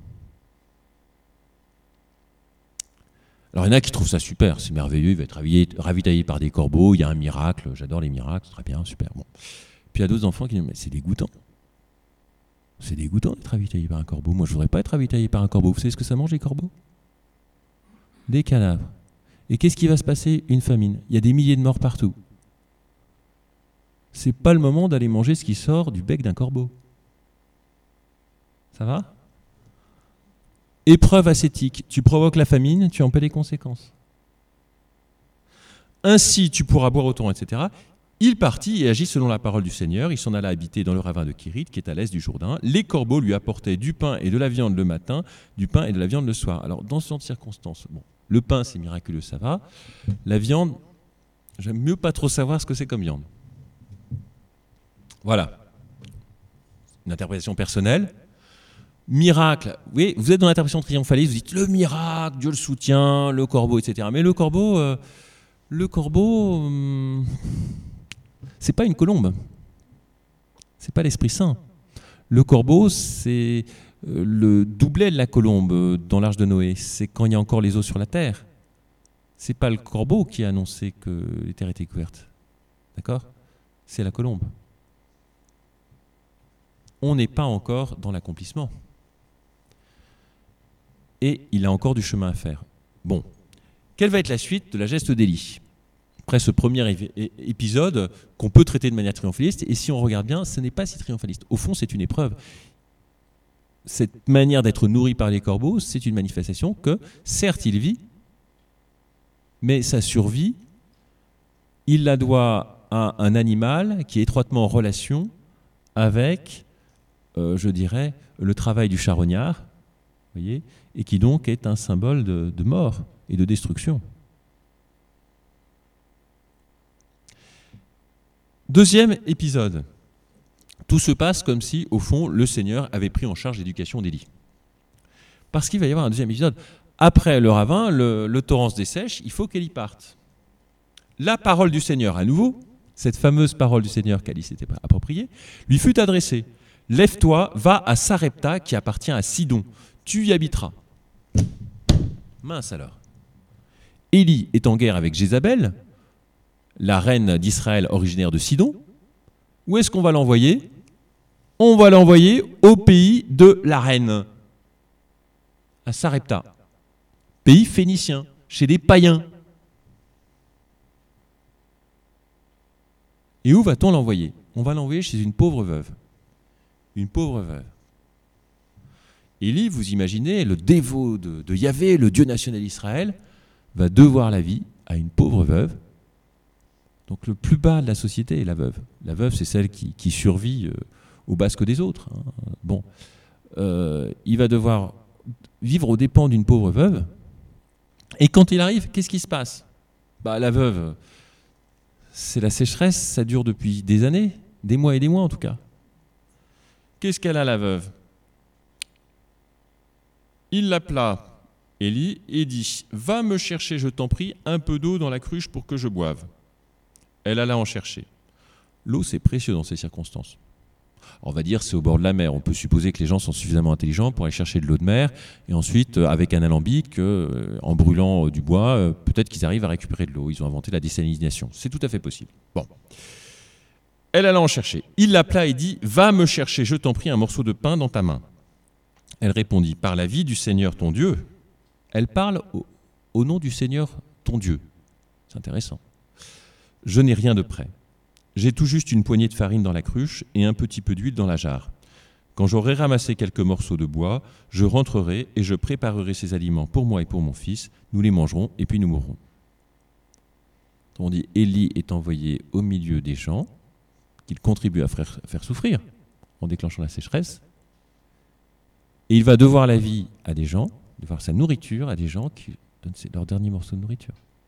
Alors il y en a qui trouvent ça super, c'est merveilleux, il va être ravitaillé par des corbeaux, il y a un miracle, j'adore les miracles, très bien, super. Bon. Puis il y a d'autres enfants qui disent, mais c'est dégoûtant. C'est dégoûtant d'être ravitaillé par un corbeau. Moi, je ne voudrais pas être ravitaillé par un corbeau. Vous savez ce que ça mange, les corbeaux ? Des cadavres. Et qu'est-ce qui va se passer ? Une famine. Il y a des milliers de morts partout. C'est pas le moment d'aller manger ce qui sort du bec d'un corbeau. Ça va ? Épreuve ascétique. Tu provoques la famine, tu en paies les conséquences. Ainsi, tu pourras boire autant, etc. Il partit et agit selon la parole du Seigneur. Il s'en alla habiter dans le ravin de Kérit, qui est à l'est du Jourdain. Les corbeaux lui apportaient du pain et de la viande le matin, du pain et de la viande le soir. Alors, dans ce genre de circonstances, bon, le pain, c'est miraculeux, ça va. La viande, j'aime mieux pas trop savoir ce que c'est comme viande. Voilà. Une interprétation personnelle. Miracle. Oui, vous êtes dans l'interprétation triomphaliste, vous dites le miracle, Dieu le soutient, le corbeau, etc. Mais le corbeau, c'est pas une colombe. C'est pas l'Esprit Saint. Le corbeau, c'est le doublet de la colombe dans l'Arche de Noé. C'est quand il y a encore les eaux sur la terre. C'est pas le corbeau qui a annoncé que les terres étaient couvertes. D'accord ? C'est la colombe. On n'est pas encore dans l'accomplissement. Et il a encore du chemin à faire. Bon. Quelle va être la suite de la geste d'Élie ? Après ce premier épisode qu'on peut traiter de manière triomphaliste, et si on regarde bien, ce n'est pas si triomphaliste. Au fond, c'est une épreuve. Cette manière d'être nourri par les corbeaux, c'est une manifestation que, certes, il vit, mais sa survie, il la doit à un animal qui est étroitement en relation avec, je dirais, le travail du charognard, voyez, et qui donc est un symbole de mort et de destruction. Deuxième épisode. Tout se passe comme si, au fond, le Seigneur avait pris en charge l'éducation d'Élie. Parce qu'il va y avoir un deuxième épisode. Après le ravin, le torrent se dessèche, il faut qu'Élie parte. La parole du Seigneur, à nouveau, cette fameuse parole du Seigneur qu'Élie s'était appropriée, lui fut adressée. « Lève-toi, va à Sarepta qui appartient à Sidon. Tu y habiteras. » Mince alors. Élie est en guerre avec Jézabel, la reine d'Israël originaire de Sidon. Où est-ce qu'on va l'envoyer ? On va l'envoyer au pays de la reine, à Sarepta, pays phénicien, chez des païens. Et où va-t-on l'envoyer ? On va l'envoyer chez une pauvre veuve. Une pauvre veuve. Élie, vous imaginez, le dévot de Yahvé, le Dieu national d'Israël, va devoir la vie à une pauvre veuve. Donc le plus bas de la société est la veuve. La veuve, c'est celle qui survit au basque des autres. Bon, il va devoir vivre aux dépens d'une pauvre veuve. Et quand il arrive, qu'est-ce qui se passe ? La veuve, c'est la sécheresse, ça dure depuis des années, des mois et des mois en tout cas. Qu'est-ce qu'elle a, la veuve ? Il l'appela, Élie, et dit « Va me chercher, je t'en prie, un peu d'eau dans la cruche pour que je boive. » Elle alla en chercher. L'eau, c'est précieux dans ces circonstances. On va dire c'est au bord de la mer. On peut supposer que les gens sont suffisamment intelligents pour aller chercher de l'eau de mer et ensuite, avec un alambic, en brûlant du bois, peut-être qu'ils arrivent à récupérer de l'eau. Ils ont inventé la désalination. C'est tout à fait possible. Bon. Elle alla en chercher. Il l'appela et dit « Va me chercher, je t'en prie, un morceau de pain dans ta main. » Elle répondit « Par la vie du Seigneur ton Dieu. » Elle parle au nom du Seigneur ton Dieu. C'est intéressant. « Je n'ai rien de prêt. J'ai tout juste une poignée de farine dans la cruche et un petit peu d'huile dans la jarre. Quand j'aurai ramassé quelques morceaux de bois, je rentrerai et je préparerai ces aliments pour moi et pour mon fils. Nous les mangerons et puis nous mourrons. » On dit Élie est envoyé au milieu des gens qu'il contribue à faire souffrir en déclenchant la sécheresse. Et il va devoir la vie à des gens, devoir sa nourriture à des gens qui donnent leur dernier morceau de nourriture.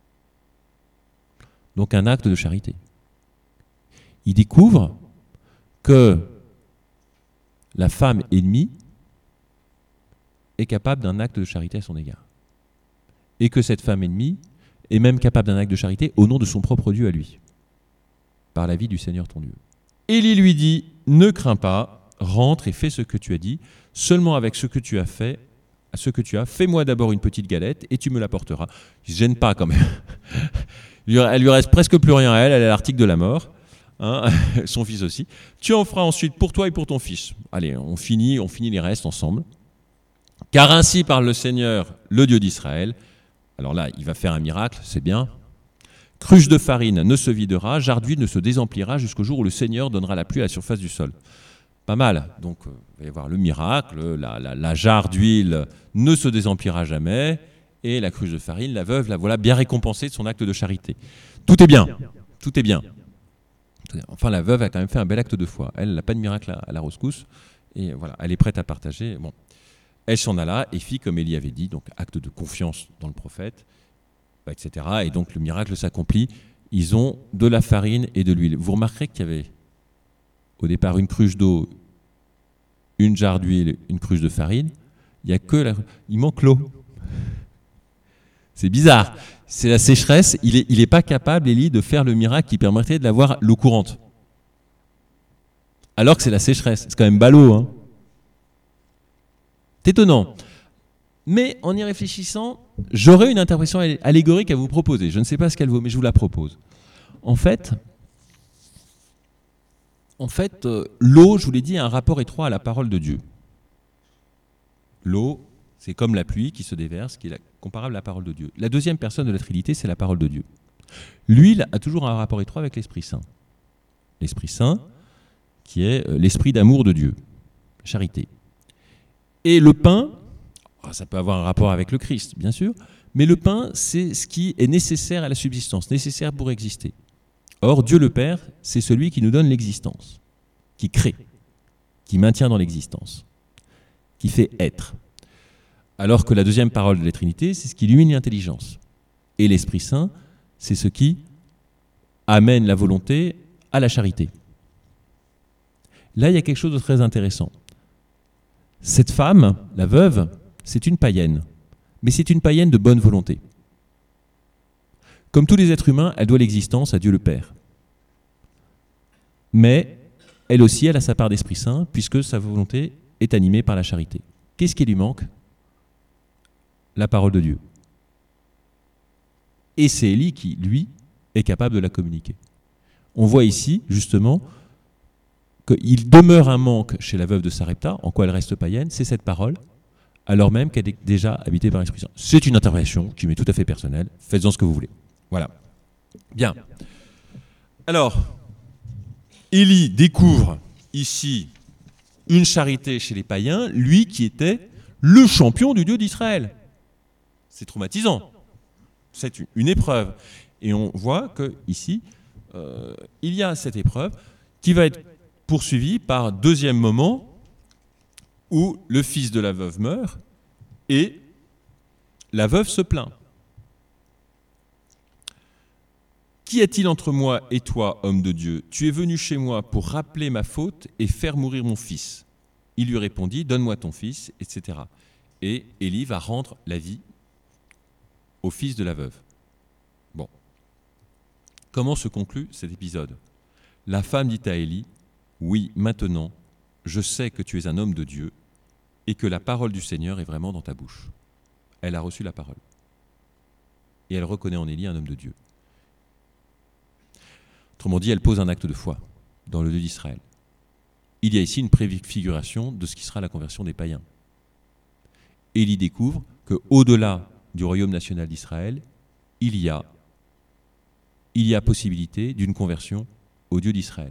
Donc un acte de charité. Il découvre que la femme ennemie est capable d'un acte de charité à son égard. Et que cette femme ennemie est même capable d'un acte de charité au nom de son propre Dieu à lui, par la vie du Seigneur ton Dieu. Élie lui dit, ne crains pas, rentre et fais ce que tu as dit, seulement avec ce que tu as fait, fais-moi d'abord une petite galette et tu me l'apporteras. Il ne se gêne pas quand même. Elle lui reste presque plus rien à elle est à l'article de la mort, son fils aussi. Tu en feras ensuite pour toi et pour ton fils. Allez, on finit les restes ensemble. Car ainsi parle le Seigneur, le Dieu d'Israël. Alors là, il va faire un miracle, c'est bien. Cruche de farine ne se videra, jarre d'huile ne se désemplira jusqu'au jour où le Seigneur donnera la pluie à la surface du sol. Pas mal. Donc, il va y avoir le miracle, la jarre d'huile ne se désemplira jamais, et la cruche de farine, la veuve, la voilà bien récompensée de son acte de charité. Tout est bien. Tout est bien. Enfin, la veuve a quand même fait un bel acte de foi. Elle n'a pas de miracle à la rescousse, et voilà, elle est prête à partager. Bon. Elle s'en alla et fit comme Élie avait dit, donc acte de confiance dans le prophète, etc. Et donc le miracle s'accomplit. Ils ont de la farine et de l'huile. Vous remarquerez qu'il y avait au départ une cruche d'eau, une jarre d'huile, une cruche de farine. Il manque l'eau. C'est bizarre. C'est la sécheresse. Il est pas capable, Élie, de faire le miracle qui permettrait d'avoir l'eau courante. Alors que c'est la sécheresse. C'est quand même ballot, hein. C'est étonnant. Mais en y réfléchissant, j'aurais une interprétation allégorique à vous proposer. Je ne sais pas ce qu'elle vaut, mais je vous la propose. En fait, l'eau, je vous l'ai dit, a un rapport étroit à la parole de Dieu. L'eau, c'est comme la pluie qui se déverse, qui est comparable à la parole de Dieu. La deuxième personne de la Trinité, c'est la parole de Dieu. L'huile a toujours un rapport étroit avec l'Esprit Saint. L'Esprit Saint, qui est l'esprit d'amour de Dieu, la charité. Et le pain, ça peut avoir un rapport avec le Christ, bien sûr, Mais le pain, c'est ce qui est nécessaire à la subsistance, nécessaire pour exister. Or, Dieu le Père, c'est celui qui nous donne l'existence, qui crée, qui maintient dans l'existence, qui fait être. Alors que la deuxième parole de la Trinité, c'est ce qui illumine l'intelligence. Et l'Esprit Saint, c'est ce qui amène la volonté à la charité. Là, il y a quelque chose de très intéressant. Cette femme, la veuve, c'est une païenne, mais c'est une païenne de bonne volonté. Comme tous les êtres humains, elle doit l'existence à Dieu le Père. Mais elle aussi, elle a sa part d'Esprit Saint, puisque sa volonté est animée par la charité. Qu'est-ce qui lui manque ? La parole de Dieu. Et c'est Élie qui, lui, est capable de la communiquer. On voit ici, justement, qu'il demeure un manque chez la veuve de Sarepta, en quoi elle reste païenne, c'est cette parole, alors même qu'elle est déjà habitée par l'Esprit Saint. C'est une interprétation qui m'est tout à fait personnelle, faites-en ce que vous voulez. Voilà. Bien. Alors, Élie découvre ici une charité chez les païens, lui qui était le champion du Dieu d'Israël. C'est traumatisant. C'est une épreuve. Et on voit qu'ici, il y a cette épreuve qui va être poursuivie par un deuxième moment où le fils de la veuve meurt et la veuve se plaint. Qu'y a-t-il entre moi et toi, homme de Dieu ? Tu es venu chez moi pour rappeler ma faute et faire mourir mon fils. Il lui répondit, donne-moi ton fils, etc. Et Élie va rendre la vie au fils de la veuve. Bon. Comment se conclut cet épisode ? La femme dit à Élie, oui, maintenant, je sais que tu es un homme de Dieu et que la parole du Seigneur est vraiment dans ta bouche. Elle a reçu la parole. Et elle reconnaît en Élie un homme de Dieu. Autrement dit, elle pose un acte de foi dans le Dieu d'Israël. Il y a ici une préfiguration de ce qui sera la conversion des païens. Élie découvre qu'au-delà du royaume national d'Israël, il y a possibilité d'une conversion au Dieu d'Israël.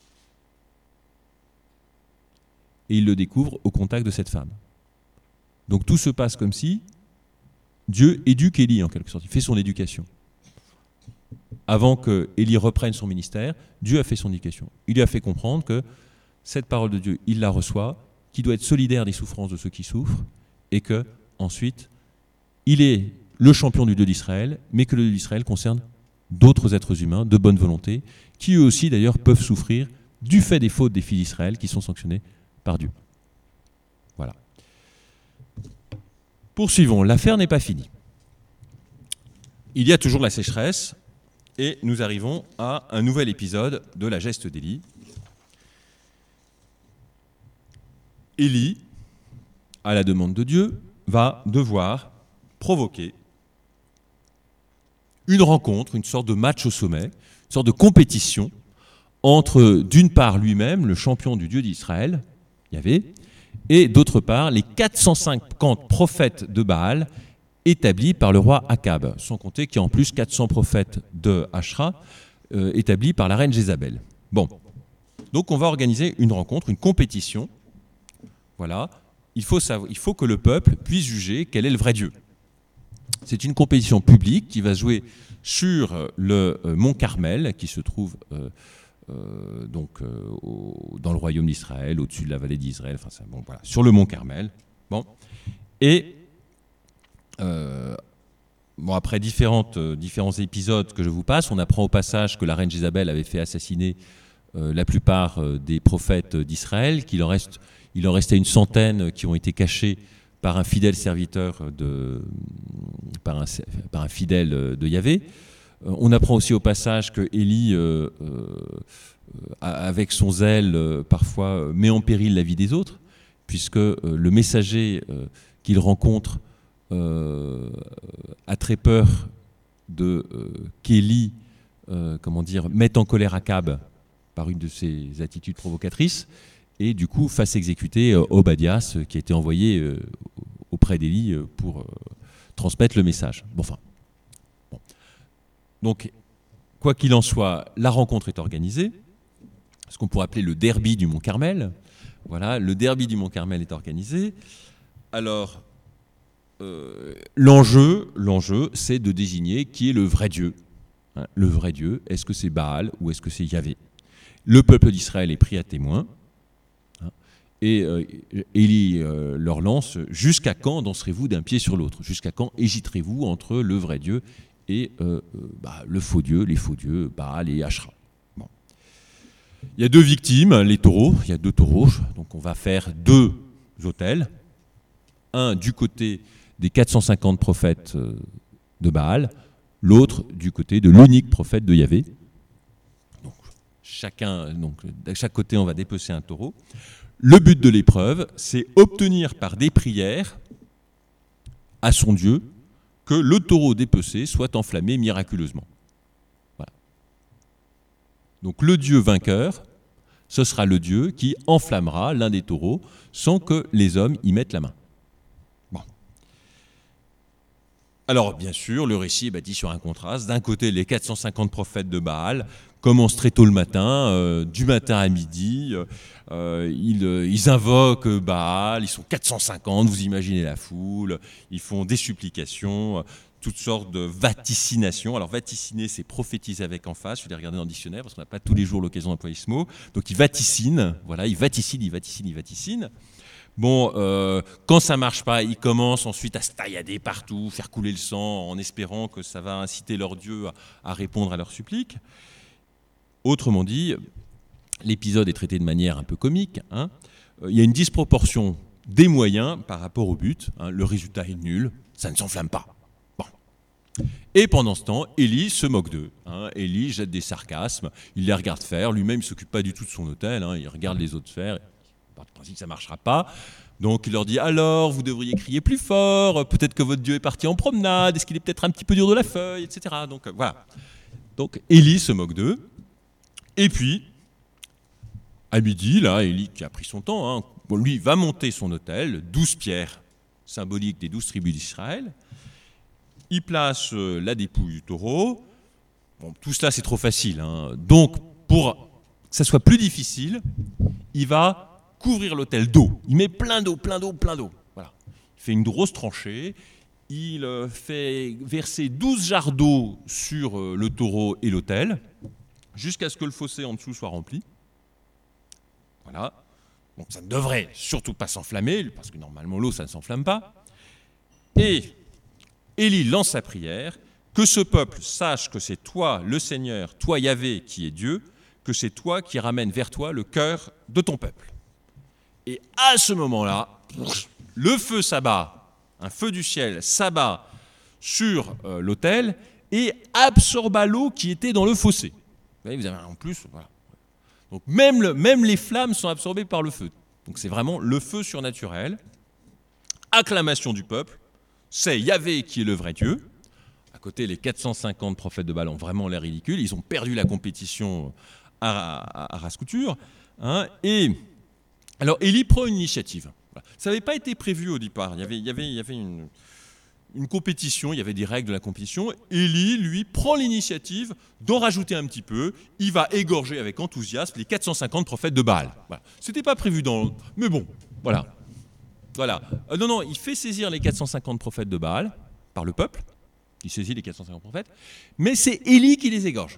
Et il le découvre au contact de cette femme. Donc tout se passe comme si Dieu éduque Élie en quelque sorte, il fait son éducation. Avant que Élie reprenne son ministère, Dieu a fait son éducation. Il lui a fait comprendre que cette parole de Dieu, il la reçoit, qu'il doit être solidaire des souffrances de ceux qui souffrent, et que ensuite, il est le champion du Dieu d'Israël, mais que le Dieu d'Israël concerne d'autres êtres humains de bonne volonté, qui eux aussi d'ailleurs peuvent souffrir du fait des fautes des fils d'Israël qui sont sanctionnées par Dieu. Voilà. Poursuivons, l'affaire n'est pas finie. Il y a toujours la sécheresse, et nous arrivons à un nouvel épisode de la geste d'Élie. Élie, à la demande de Dieu, va devoir provoquer une rencontre, une sorte de match au sommet, une sorte de compétition entre, d'une part, lui-même, le champion du Dieu d'Israël, Yahvé, et d'autre part, les 450 prophètes de Baal établis par le roi Akab, sans compter qu'il y a en plus 400 prophètes de Ashra établis par la reine Jézabel. Bon, donc on va organiser une rencontre, une compétition. Voilà, il faut que le peuple puisse juger quel est le vrai Dieu. C'est une compétition publique qui va se jouer sur le mont Carmel, qui se trouve dans le royaume d'Israël, au-dessus de la vallée d'Israël, enfin, bon, voilà, sur le mont Carmel. Bon, et après différents épisodes que je vous passe, on apprend au passage que la reine Jézabel avait fait assassiner la plupart des prophètes d'Israël, qu'il en restait une centaine qui ont été cachés par un fidèle serviteur, par un fidèle de Yahvé. On apprend aussi au passage que Élie, avec son zèle, parfois met en péril la vie des autres, puisque le messager qu'il rencontre a très peur qu'Élie mette en colère Akab par une de ses attitudes provocatrices, et du coup fasse exécuter Obadias, qui a été envoyé auprès d'Élie pour transmettre le message. Bon. Donc, quoi qu'il en soit, la rencontre est organisée, ce qu'on pourrait appeler le derby du Mont Carmel. Voilà, le derby du Mont Carmel est organisé. Alors, l'enjeu, c'est de désigner qui est le vrai Dieu. Hein, le vrai Dieu, est-ce que c'est Baal ou est-ce que c'est Yahvé? Le peuple d'Israël est pris à témoin. Hein, et Élie leur lance: jusqu'à quand danserez-vous d'un pied sur l'autre? Jusqu'à quand hésiterez-vous entre le vrai Dieu et le faux Dieu, les faux dieux, Baal et Ashra? Bon. Il y a deux victimes, les taureaux. Il y a deux taureaux. Donc on va faire deux autels. Un du côté des 450 prophètes de Baal, l'autre du côté de l'unique prophète de Yahvé. Donc, de chaque côté, on va dépecer un taureau. Le but de l'épreuve, c'est obtenir par des prières à son Dieu que le taureau dépecé soit enflammé miraculeusement. Voilà. Donc le Dieu vainqueur, ce sera le Dieu qui enflammera l'un des taureaux sans que les hommes y mettent la main. Alors, bien sûr, le récit est bâti sur un contraste. D'un côté, les 450 prophètes de Baal commencent très tôt le matin, du matin à midi. Ils invoquent Baal, ils sont 450, vous imaginez la foule. Ils font des supplications, toutes sortes de vaticinations. Alors, vaticiner, c'est prophétiser avec emphase. Je vais les regarder dans le dictionnaire parce qu'on n'a pas tous les jours l'occasion d'employer ce mot. Donc, ils vaticinent. Voilà, ils vaticinent. Bon, quand ça marche pas, ils commencent ensuite à se taillader partout, faire couler le sang, en espérant que ça va inciter leur Dieu à répondre à leurs suppliques. Autrement dit, l'épisode est traité de manière un peu comique. Hein. Il y a une disproportion des moyens par rapport au but. Hein. Le résultat est nul, ça ne s'enflamme pas. Bon. Et pendant ce temps, Élie se moque d'eux. Hein. Élie jette des sarcasmes, il les regarde faire, lui-même il ne s'occupe pas du tout de son autel, hein. Il regarde les autres faire. Par principe, ça ne marchera pas. Donc il leur dit: alors, vous devriez crier plus fort, peut-être que votre Dieu est parti en promenade, est-ce qu'il est peut-être un petit peu dur de la feuille, etc. Donc voilà. Donc Élie se moque d'eux. Et puis, à midi, là, Élie qui a pris son temps, hein, lui va monter son autel, 12 pierres symboliques des 12 tribus d'Israël. Il place la dépouille du taureau. Bon, tout cela, c'est trop facile. Hein. Donc, pour que ça soit plus difficile, il va couvrir l'autel d'eau. Il met plein d'eau. Voilà. Il fait une grosse tranchée. Il fait verser 12 jarres d'eau sur le taureau et l'autel, jusqu'à ce que le fossé en dessous soit rempli. Voilà. Donc ça ne devrait surtout pas s'enflammer, parce que normalement l'eau, ça ne s'enflamme pas. Et Élie lance sa prière: que ce peuple sache que c'est toi, le Seigneur, toi Yahvé, qui est Dieu, que c'est toi qui ramènes vers toi le cœur de ton peuple. Et à ce moment-là, le feu s'abat, un feu du ciel s'abat sur l'autel et absorba l'eau qui était dans le fossé. Vous voyez, vous avez en plus, voilà. Donc même les flammes sont absorbées par le feu. Donc c'est vraiment le feu surnaturel. Acclamation du peuple, c'est Yahvé qui est le vrai Dieu. À côté, les 450 prophètes de Baal ont vraiment l'air ridicules. Ils ont perdu la compétition à ras-couture. Hein, et alors, Élie prend une initiative. Ça n'avait pas été prévu au départ. Il y avait une compétition, il y avait des règles de la compétition. Élie, lui, prend l'initiative d'en rajouter un petit peu. Il va égorger avec enthousiasme les 450 prophètes de Baal. Voilà. Ce n'était pas prévu mais bon, voilà. Non, il fait saisir les 450 prophètes de Baal par le peuple. Il saisit les 450 prophètes. Mais c'est Élie qui les égorge.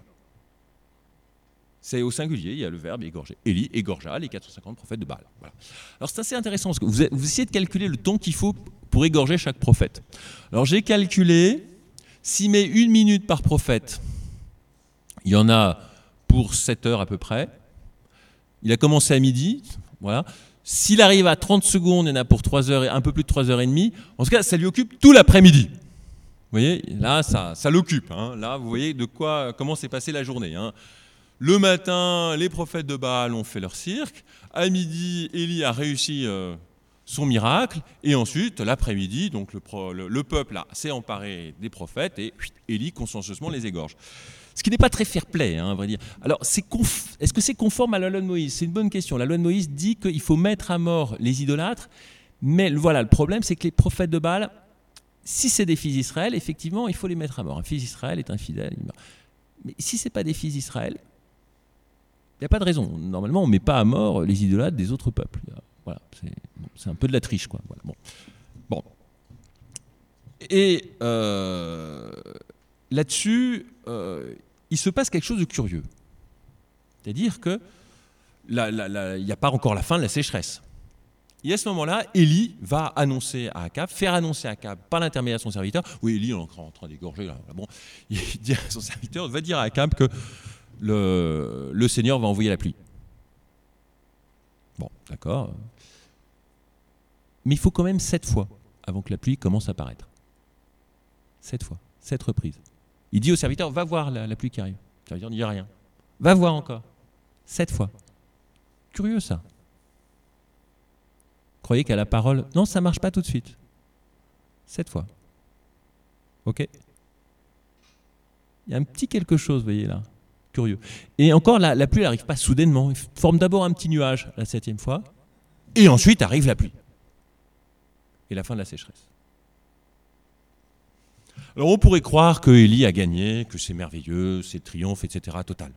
C'est au singulier, il y a le verbe égorger. Élie égorgea les 450 prophètes de Baal. Voilà. Alors c'est assez intéressant, parce que vous essayez de calculer le temps qu'il faut pour égorger chaque prophète. Alors j'ai calculé, s'il met 1 minute par prophète, il y en a pour 7 heures à peu près. Il a commencé à midi, voilà. S'il arrive à 30 secondes, il y en a pour 3 heures, un peu plus de 3 heures et demie. En tout cas, ça lui occupe tout l'après-midi. Vous voyez, là, ça l'occupe. Hein. Là, vous voyez comment s'est passée la journée. Hein. Le matin, les prophètes de Baal ont fait leur cirque. À midi, Élie a réussi son miracle. Et ensuite, l'après-midi, donc le peuple s'est emparé des prophètes et Élie consciencieusement les égorge. Ce qui n'est pas très fair-play, hein, à vrai dire. Alors, est-ce que c'est conforme à la loi de Moïse? C'est une bonne question. La loi de Moïse dit qu'il faut mettre à mort les idolâtres. Mais voilà, le problème, c'est que les prophètes de Baal, si c'est des fils d'Israël, effectivement, il faut les mettre à mort. Un fils d'Israël est infidèle. Mais si ce n'est pas des fils d'Israël, il n'y a pas de raison. Normalement, on ne met pas à mort les idolâtres des autres peuples. Voilà, c'est un peu de la triche, quoi. Voilà, bon. Et là-dessus, il se passe quelque chose de curieux. C'est-à-dire que il n'y a pas encore la fin de la sécheresse. Et à ce moment-là, Élie va annoncer à Akab, faire annoncer à Akab par l'intermédiaire de son serviteur. Oui, Élie est encore en train d'égorger là. Bon, il dit à son serviteur, va dire à Akab que le Seigneur va envoyer la pluie. Bon, d'accord. Mais il faut quand même 7 fois avant que la pluie commence à apparaître. 7 fois, 7 reprises. Il dit au serviteur, va voir la pluie qui arrive. Le serviteur ne dit rien. Va voir encore. 7 fois. Curieux ça. Croyez qu'à la parole, non, ça ne marche pas tout de suite. 7 fois. Ok. Il y a un petit quelque chose, vous voyez là, curieux. Et encore, la pluie n'arrive pas soudainement. Il forme d'abord un petit nuage la 7e fois, et ensuite arrive la pluie. Et la fin de la sécheresse. Alors on pourrait croire que Élie a gagné, que c'est merveilleux, c'est le triomphe, etc. total.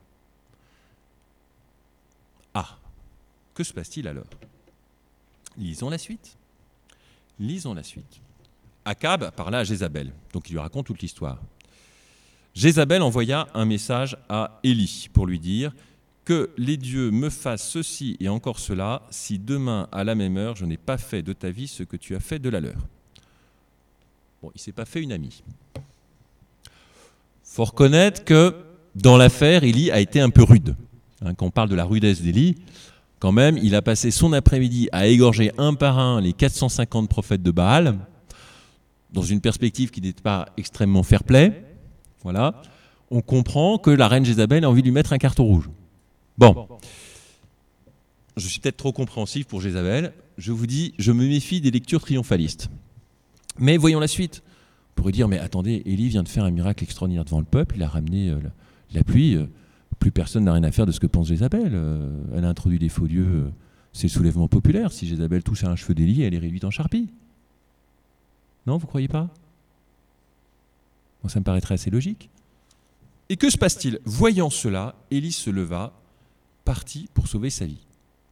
Ah, que se passe-t-il alors ? Lisons la suite. Lisons la suite. Akab parla à Jézabel, donc il lui raconte toute l'histoire. Jézabel envoya un message à Élie pour lui dire que les dieux me fassent ceci et encore cela, si demain à la même heure je n'ai pas fait de ta vie ce que tu as fait de la leur. Bon, il ne s'est pas fait une amie. Il faut reconnaître que dans l'affaire, Élie a été un peu rude. Quand on parle de la rudesse d'Élie, quand même, il a passé son après-midi à égorger un par un les 450 prophètes de Baal, dans une perspective qui n'était pas extrêmement fair-play. Voilà. On comprend que la reine Jézabel a envie de lui mettre un carton rouge. Bon, je suis peut-être trop compréhensif pour Jézabel. Je vous dis, je me méfie des lectures triomphalistes. Mais voyons la suite. On pourrait dire, mais attendez, Élie vient de faire un miracle extraordinaire devant le peuple, il a ramené la pluie, plus personne n'a rien à faire de ce que pense Jézabel. Elle a introduit des faux dieux, c'est le soulèvement populaire. Si Jézabel touche à un cheveu d'Élie, elle est réduite en charpie. Non, vous ne croyez pas ? Moi, ça me paraîtrait assez logique. Et que se passe-t-il ? Voyant cela, Élie se leva, partit pour sauver sa vie.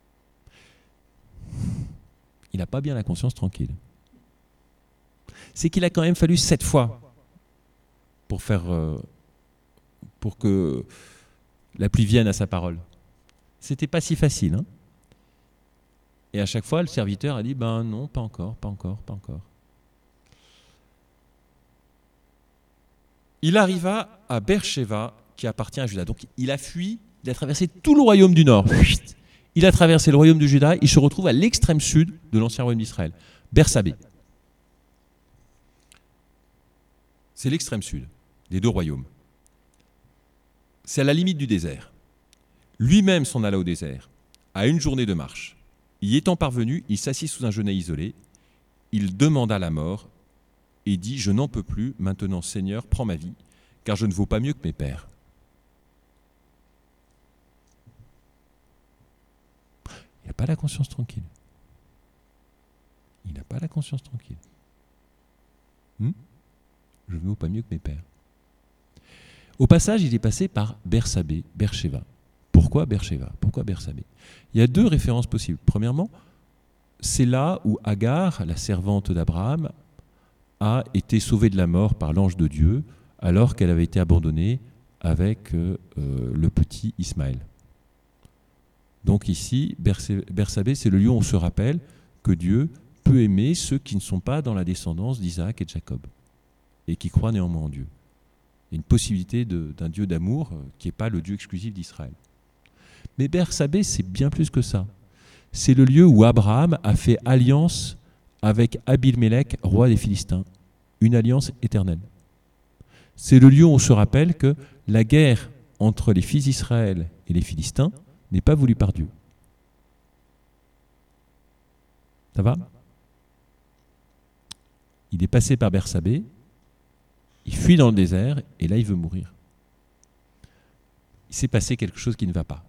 Il n'a pas bien la conscience tranquille. C'est qu'il a quand même fallu 7 fois pour que la pluie vienne à sa parole. C'était pas si facile. Hein ? Et à chaque fois, le serviteur a dit, ben non, pas encore. Il arriva à Beersheba, qui appartient à Juda. Donc il a fui, il a traversé tout le royaume du Nord. Il a traversé le royaume de Juda, il se retrouve à l'extrême sud de l'ancien royaume d'Israël, Bersabée. C'est l'extrême sud des 2 royaumes. C'est à la limite du désert. Lui-même s'en alla au désert, à 1 journée de marche. Y étant parvenu, il s'assit sous un genêt isolé. Il demanda la mort et dit « Je n'en peux plus, maintenant Seigneur, prends ma vie, car je ne vaux pas mieux que mes pères. » Il n'a pas la conscience tranquille. Il n'a pas la conscience tranquille. Je ne vaux pas mieux que mes pères. Au passage, il est passé par Bersabée, Beersheba. Pourquoi Beersheba ? Pourquoi Bersabée ? Il y a 2 références possibles. Premièrement, c'est là où Agar, la servante d'Abraham, a été sauvée de la mort par l'ange de Dieu alors qu'elle avait été abandonnée avec le petit Ismaël. Donc ici, Bersabée, c'est le lieu où on se rappelle que Dieu peut aimer ceux qui ne sont pas dans la descendance d'Isaac et de Jacob et qui croient néanmoins en Dieu. Il y a une possibilité d'un Dieu d'amour qui n'est pas le Dieu exclusif d'Israël. Mais Bersabée, c'est bien plus que ça. C'est le lieu où Abraham a fait alliance avec Abimelech, roi des Philistins. Une alliance éternelle. C'est le lieu où on se rappelle que la guerre entre les fils d'Israël et les Philistins n'est pas voulue par Dieu. Ça va ? Il est passé par Bersabée, il fuit dans le désert, et là il veut mourir. Il s'est passé quelque chose qui ne va pas.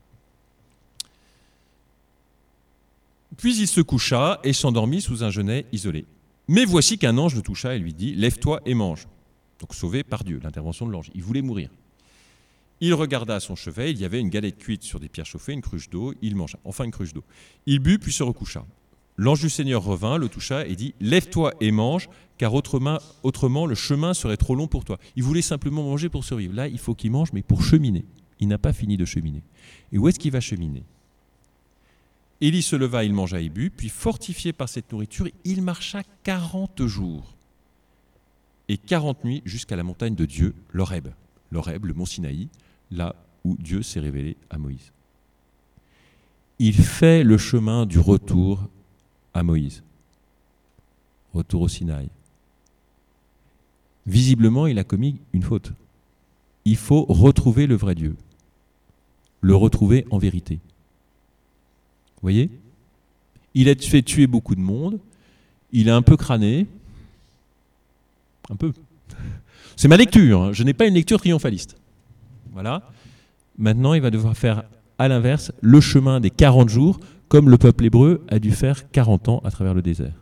Puis il se coucha et s'endormit sous un genêt isolé. Mais voici qu'un ange le toucha et lui dit « Lève-toi et mange ». Donc sauvé par Dieu, l'intervention de l'ange. Il voulait mourir. Il regarda à son chevet, il y avait une galette cuite sur des pierres chauffées, une cruche d'eau, il mangea, enfin une cruche d'eau. Il but puis se recoucha. L'ange du Seigneur revint, le toucha et dit « Lève-toi et mange, car autrement le chemin serait trop long pour toi. » Il voulait simplement manger pour survivre. Là, il faut qu'il mange, mais pour cheminer. Il n'a pas fini de cheminer. Et où est-ce qu'il va cheminer ? Élie se leva, il mangea et but, puis fortifié par cette nourriture, il marcha 40 jours et 40 nuits jusqu'à la montagne de Dieu, l'Horeb. L'Horeb, le mont Sinaï, là où Dieu s'est révélé à Moïse. Il fait le chemin du retour à Moïse. Retour au Sinaï. Visiblement, il a commis une faute. Il faut retrouver le vrai Dieu. Le retrouver en vérité. Vous voyez ? Il a fait tuer beaucoup de monde. Il a un peu crâné. Un peu. C'est ma lecture. Hein. Je n'ai pas une lecture triomphaliste. Voilà. Maintenant, il va devoir faire, à l'inverse, le chemin des 40 jours, comme le peuple hébreu a dû faire 40 ans à travers le désert.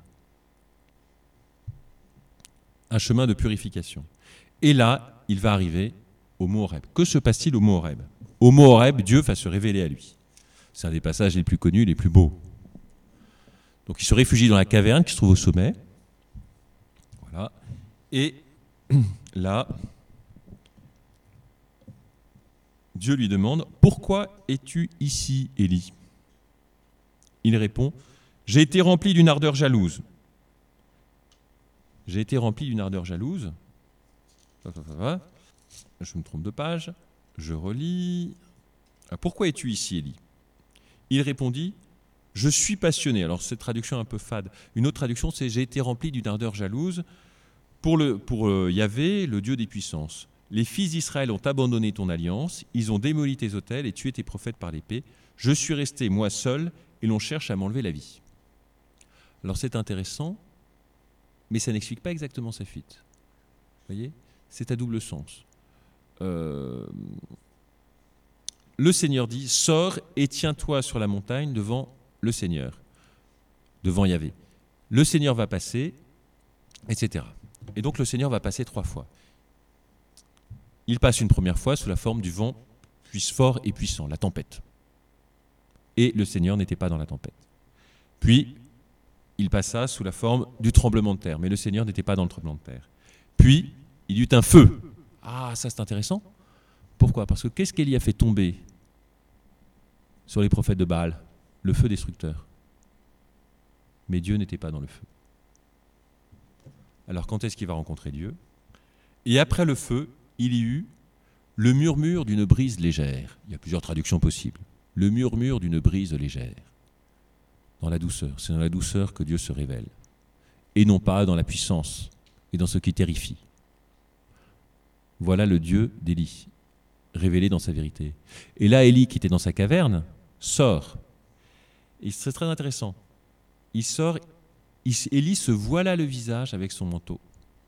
Un chemin de purification. Et là, il va arriver au mont Horeb. Que se passe-t-il au mont Horeb ? Au mont Horeb, Dieu va se révéler à lui. C'est un des passages les plus connus, les plus beaux. Donc il se réfugie dans la caverne qui se trouve au sommet. Voilà. Et là, Dieu lui demande « Pourquoi es-tu ici, Élie ?» Il répond « J'ai été rempli d'une ardeur jalouse. » J'ai été rempli d'une ardeur jalouse. Je me trompe de page. Je relis. Pourquoi es-tu ici, Élie ? Il répondit « Je suis passionné. » Alors cette traduction est un peu fade. Une autre traduction, c'est « J'ai été rempli d'une ardeur jalouse pour Yahvé, le Dieu des puissances. Les fils d'Israël ont abandonné ton alliance, ils ont démoli tes autels et tué tes prophètes par l'épée. Je suis resté, moi seul, et l'on cherche à m'enlever la vie. » Alors c'est intéressant, mais ça n'explique pas exactement sa fuite. Vous voyez ? C'est à double sens. Le Seigneur dit « Sors et tiens-toi sur la montagne devant le Seigneur, devant Yahvé. » Le Seigneur va passer, etc. Et donc le Seigneur va passer 3 fois. Il passe une première fois sous la forme du vent fort et puissant, la tempête. Et le Seigneur n'était pas dans la tempête. Puis, il passa sous la forme du tremblement de terre, mais le Seigneur n'était pas dans le tremblement de terre. Puis, il y eut un feu. Ah, ça c'est intéressant. Pourquoi ? Parce que qu'est-ce qu'Élie a fait tomber sur les prophètes de Baal ? Le feu destructeur. Mais Dieu n'était pas dans le feu. Alors quand est-ce qu'il va rencontrer Dieu ? Et après le feu, il y eut le murmure d'une brise légère. Il y a plusieurs traductions possibles. Le murmure d'une brise légère. Dans la douceur. C'est dans la douceur que Dieu se révèle. Et non pas dans la puissance et dans ce qui terrifie. Voilà le Dieu d'Élie, révélé dans sa vérité. Et là, Élie, qui était dans sa caverne, sort. Et c'est très intéressant. Il sort, Élie se voila le visage avec son manteau.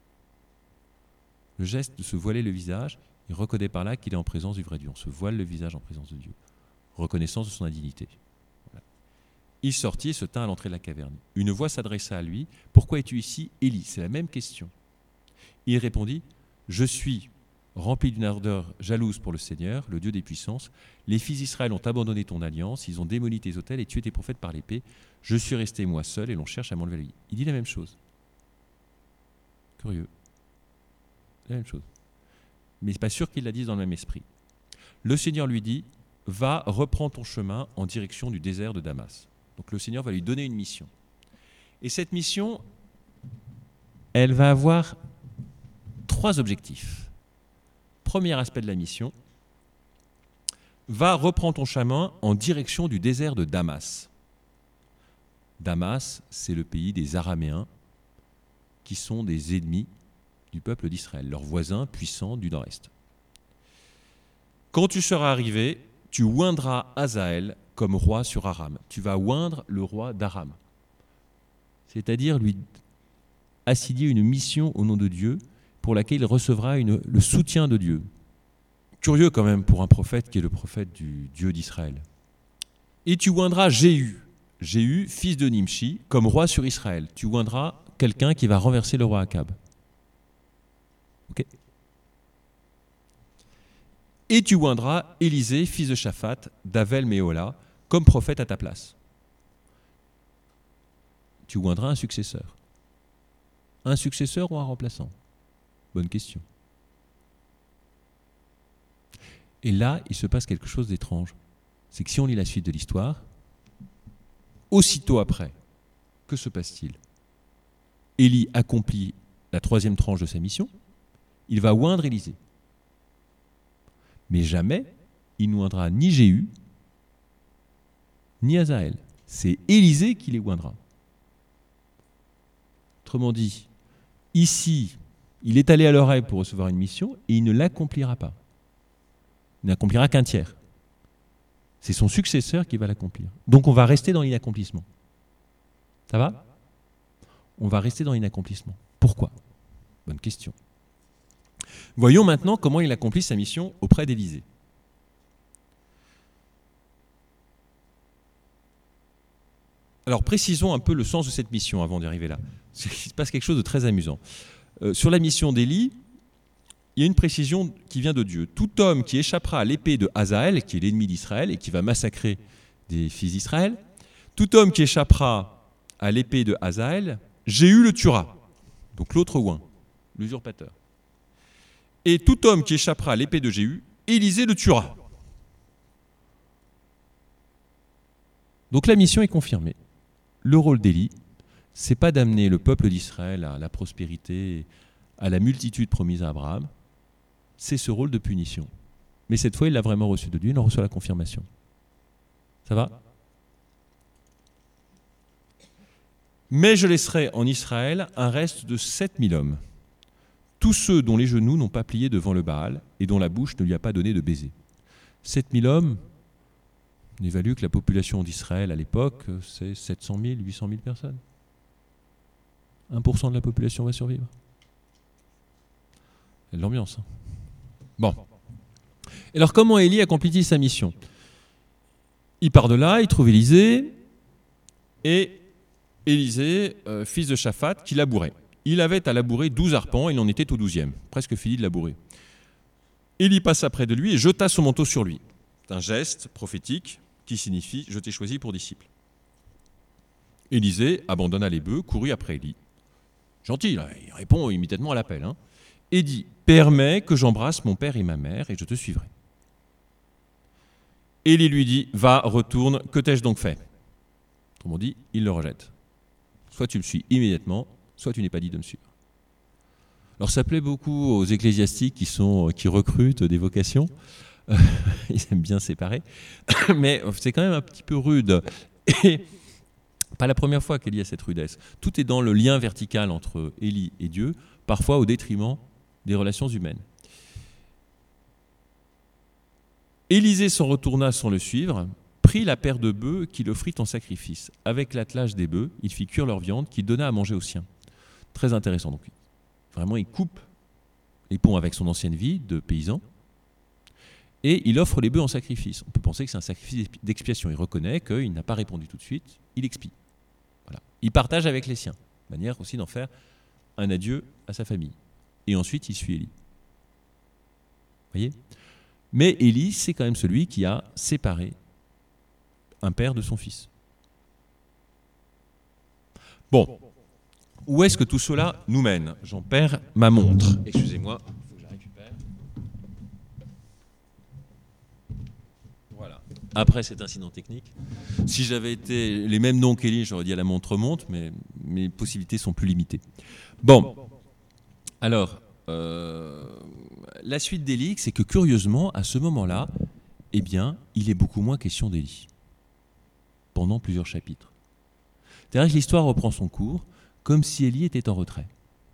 Le geste de se voiler le visage, il reconnaît par là qu'il est en présence du vrai Dieu. On se voile le visage en présence de Dieu. Reconnaissance de son indignité. Voilà. Il sortit et se tint à l'entrée de la caverne. Une voix s'adressa à lui. « Pourquoi es-tu ici, Élie ?» C'est la même question. Il répondit « Je suis rempli d'une ardeur jalouse pour le Seigneur, le Dieu des puissances. Les fils d'Israël ont abandonné ton alliance, ils ont démoli tes autels et tué tes prophètes par l'épée. Je suis resté moi seul et l'on cherche à m'enlever la vie. » Il dit la même chose. Curieux. La même chose. Mais ce n'est pas sûr qu'il la dise dans le même esprit. Le Seigneur lui dit « Va, reprends ton chemin en direction du désert de Damas. » Donc le Seigneur va lui donner une mission. Et cette mission, elle va avoir 3 objectifs. Premier aspect de la mission, va, reprends ton chemin en direction du désert de Damas. Damas, c'est le pays des Araméens, qui sont des ennemis du peuple d'Israël, leurs voisins puissants du nord-est. Quand tu seras arrivé, tu oindras Hazaël comme roi sur Aram. Tu vas oindre le roi d'Aram. C'est-à-dire lui assigner une mission au nom de Dieu pour laquelle il recevra le soutien de Dieu. Curieux quand même pour un prophète qui est le prophète du Dieu d'Israël. Et tu oindras Jéhu, fils de Nimshi, comme roi sur Israël. Tu oindras quelqu'un qui va renverser le roi Akab. Ok. Et tu oindras Élisée, fils de Shaphat, d'Avel Méhola, comme prophète à ta place. tu oindras un successeur. Un successeur ou un remplaçant? Bonne question. Et là, il se passe quelque chose d'étrange. C'est que si on lit la suite de l'histoire, aussitôt après, que se passe-t-il? Élie accomplit la 3e tranche de sa mission, il va oindre Élisée. Mais jamais il n'oindra ni Jéhu, ni Hazaël. C'est Élisée qui les oindra. Autrement dit, ici, il est allé à l'oreille pour recevoir une mission et il ne l'accomplira pas. Il n'accomplira qu'un tiers. C'est son successeur qui va l'accomplir. Donc on va rester dans l'inaccomplissement. Ça va? On va rester dans l'inaccomplissement. Pourquoi? Bonne question. Voyons maintenant comment il accomplit sa mission auprès d'Élisée. Alors précisons un peu le sens de cette mission avant d'y arriver là. Il se passe quelque chose de très amusant. Sur la mission d'Élie, il y a une précision qui vient de Dieu. Tout homme qui échappera à l'épée de Hazaël, qui est l'ennemi d'Israël et qui va massacrer des fils d'Israël, tout homme qui échappera à l'épée de Hazaël, Jéhu le tuera. Donc l'autre oint, l'usurpateur. Et tout homme qui échappera à l'épée de Jéhu, Élisée le tuera. Donc la mission est confirmée. Le rôle d'Élie, c'est pas d'amener le peuple d'Israël à la prospérité, à la multitude promise à Abraham. C'est ce rôle de punition. Mais cette fois, il l'a vraiment reçu de Dieu, il en reçoit la confirmation. Ça va? Mais je laisserai en Israël un reste de 7000 hommes, tous ceux dont les genoux n'ont pas plié devant le Baal et dont la bouche ne lui a pas donné de baiser. 7000 hommes, on évalue que la population d'Israël à l'époque, c'est 700 000, 800 000 personnes. 1% de la population va survivre. C'est de l'ambiance. Hein. Bon. Et alors comment Élie accomplit-il sa mission? Il part de là, il trouve Élisée, et Élisée, fils de Shaphat, qui labourait. Il avait à labourer 12 arpents, il en était au 12e, presque fini de labourer. Élie passa près de lui et jeta son manteau sur lui. C'est un geste prophétique qui signifie « je t'ai choisi pour disciple ». Élisée abandonna les bœufs, courut après Élie. Gentil, là, il répond immédiatement à l'appel. Hein, et dit « Permets que j'embrasse mon père et ma mère et je te suivrai ». Élie lui dit « Va, retourne, que t'ai-je donc fait ?» Autrement dit, il le rejette. Soit tu me suis immédiatement, soit tu n'es pas dit de me suivre. Alors ça plaît beaucoup aux ecclésiastiques qui recrutent des vocations. Ils aiment bien séparer. Mais c'est quand même un petit peu rude. Et pas la première fois qu'Élie a cette rudesse. Tout est dans le lien vertical entre Élie et Dieu, parfois au détriment des relations humaines. Élisée s'en retourna sans le suivre, prit la paire de bœufs qu'il offrit en sacrifice. Avec l'attelage des bœufs, il fit cuire leur viande qu'il donna à manger aux siens. Très intéressant. Donc, vraiment, il coupe les ponts avec son ancienne vie de paysan et il offre les bœufs en sacrifice. On peut penser que c'est un sacrifice d'expiation. Il reconnaît qu'il n'a pas répondu tout de suite, il expie. Voilà. Il partage avec les siens, manière aussi d'en faire un adieu à sa famille. Et ensuite, il suit Élie. Vous voyez ? Mais Élie, c'est quand même celui qui a séparé un père de son fils. Bon, où est-ce que tout cela nous mène? J'en perds ma montre. Excusez-moi, il faut que je la récupère. Voilà. Après cet incident technique, si j'avais été les mêmes noms qu'Élie, j'aurais dit à la montre monte, mais mes possibilités sont plus limitées. Bon, alors, la suite d'Élie, c'est que curieusement, à ce moment-là, eh bien, il est beaucoup moins question d'Élie pendant plusieurs chapitres. C'est-à-dire que l'histoire reprend son cours comme si Élie était en retrait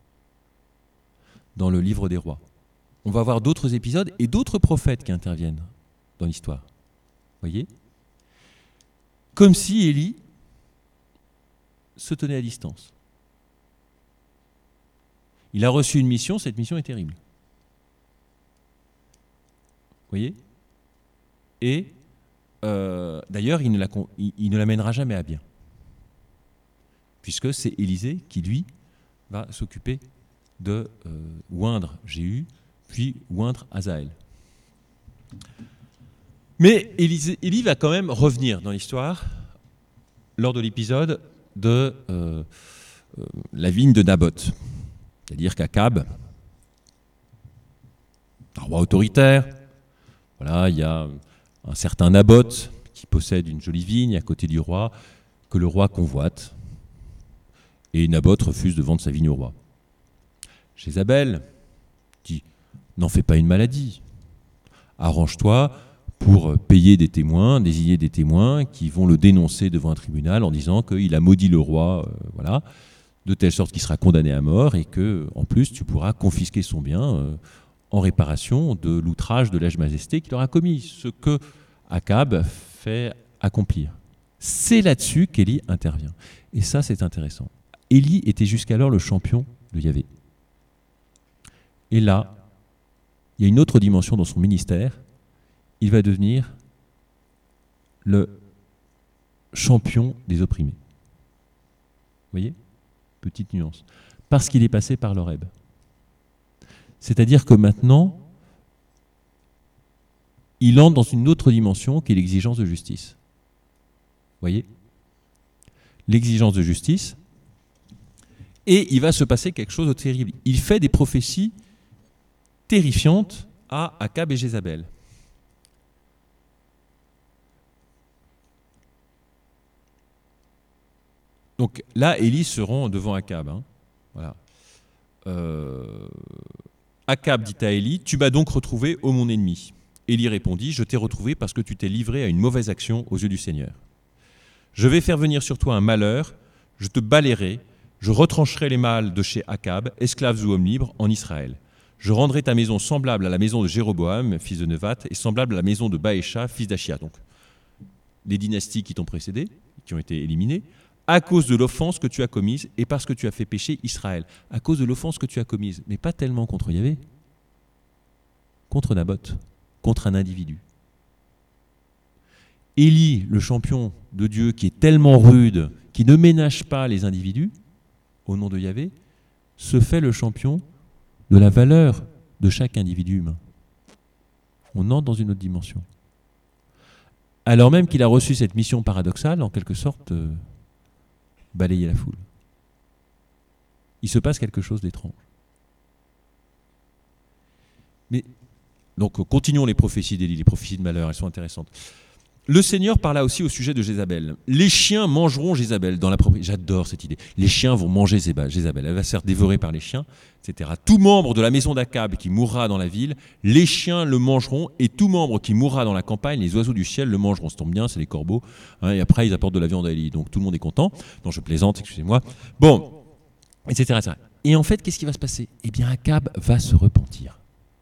dans le livre des rois. On va voir d'autres épisodes et d'autres prophètes qui interviennent dans l'histoire. Vous voyez ? Comme si Élie se tenait à distance. Il a reçu une mission, cette mission est terrible. Vous voyez ? Et d'ailleurs, il ne l'amènera jamais à bien. Puisque c'est Élisée qui, lui, va s'occuper de oindre Jéhu, puis oindre Hazaël. Mais Élie va quand même revenir dans l'histoire lors de l'épisode de la vigne de Naboth. C'est-à-dire qu'Akab, un roi autoritaire, voilà, il y a un certain Naboth qui possède une jolie vigne à côté du roi, que le roi convoite. Et Naboth refuse de vendre sa vigne au roi. Jézabel dit « N'en fais pas une maladie. Arrange-toi pour payer des témoins, désigner des témoins qui vont le dénoncer devant un tribunal en disant qu'il a maudit le roi, voilà, de telle sorte qu'il sera condamné à mort et que, en plus, tu pourras confisquer son bien en réparation de l'outrage de lèse-majesté qu'il aura commis, ce que Akab fait accomplir. » C'est là-dessus qu'Élie intervient. Et ça, c'est intéressant. Élie était jusqu'alors le champion de Yahvé. Et là, il y a une autre dimension dans son ministère. Il va devenir le champion des opprimés. Vous voyez ? Petite nuance. Parce qu'il est passé par l'Horeb. C'est-à-dire que maintenant, il entre dans une autre dimension qui est l'exigence de justice. Vous voyez ? L'exigence de justice. Et il va se passer quelque chose de terrible. Il fait des prophéties terrifiantes à Akab et Jézabel. Donc là, Élie se rend devant Akab. Voilà. Akab dit à Élie, « Tu m'as donc retrouvé, ô mon ennemi. » Élie répondit, « Je t'ai retrouvé parce que tu t'es livré à une mauvaise action aux yeux du Seigneur. Je vais faire venir sur toi un malheur, je te balayerai, je retrancherai les mâles de chez Akab, esclaves ou hommes libres, en Israël. Je rendrai ta maison semblable à la maison de Jéroboam, fils de Nevat, et semblable à la maison de Baécha, fils d'Achia. » Donc, les dynasties qui t'ont précédé, qui ont été éliminées, à cause de l'offense que tu as commise et parce que tu as fait pécher Israël. À cause de l'offense que tu as commise, mais pas tellement contre Yahvé, contre Naboth, contre un individu. Élie, le champion de Dieu qui est tellement rude, qui ne ménage pas les individus, au nom de Yahvé, se fait le champion de la valeur de chaque individu humain. On entre dans une autre dimension. Alors même qu'il a reçu cette mission paradoxale, en quelque sorte, balayer la foule. Il se passe quelque chose d'étrange. Mais, donc, continuons les prophéties d'Élie, les prophéties de malheur, elles sont intéressantes. Le Seigneur parla aussi au sujet de Jézabel. Les chiens mangeront Jézabel. J'adore cette idée. Les chiens vont manger Jézabel. Elle va se faire dévorer par les chiens, etc. Tout membre de la maison d'Akab qui mourra dans la ville, les chiens le mangeront, et tout membre qui mourra dans la campagne, les oiseaux du ciel le mangeront. Ça tombe bien, c'est les corbeaux. Et après, ils apportent de la viande à Élie. Donc tout le monde est content. Non, je plaisante, excusez-moi. Bon, etc., etc. Et en fait, qu'est-ce qui va se passer ? Eh bien, Akab va se repentir.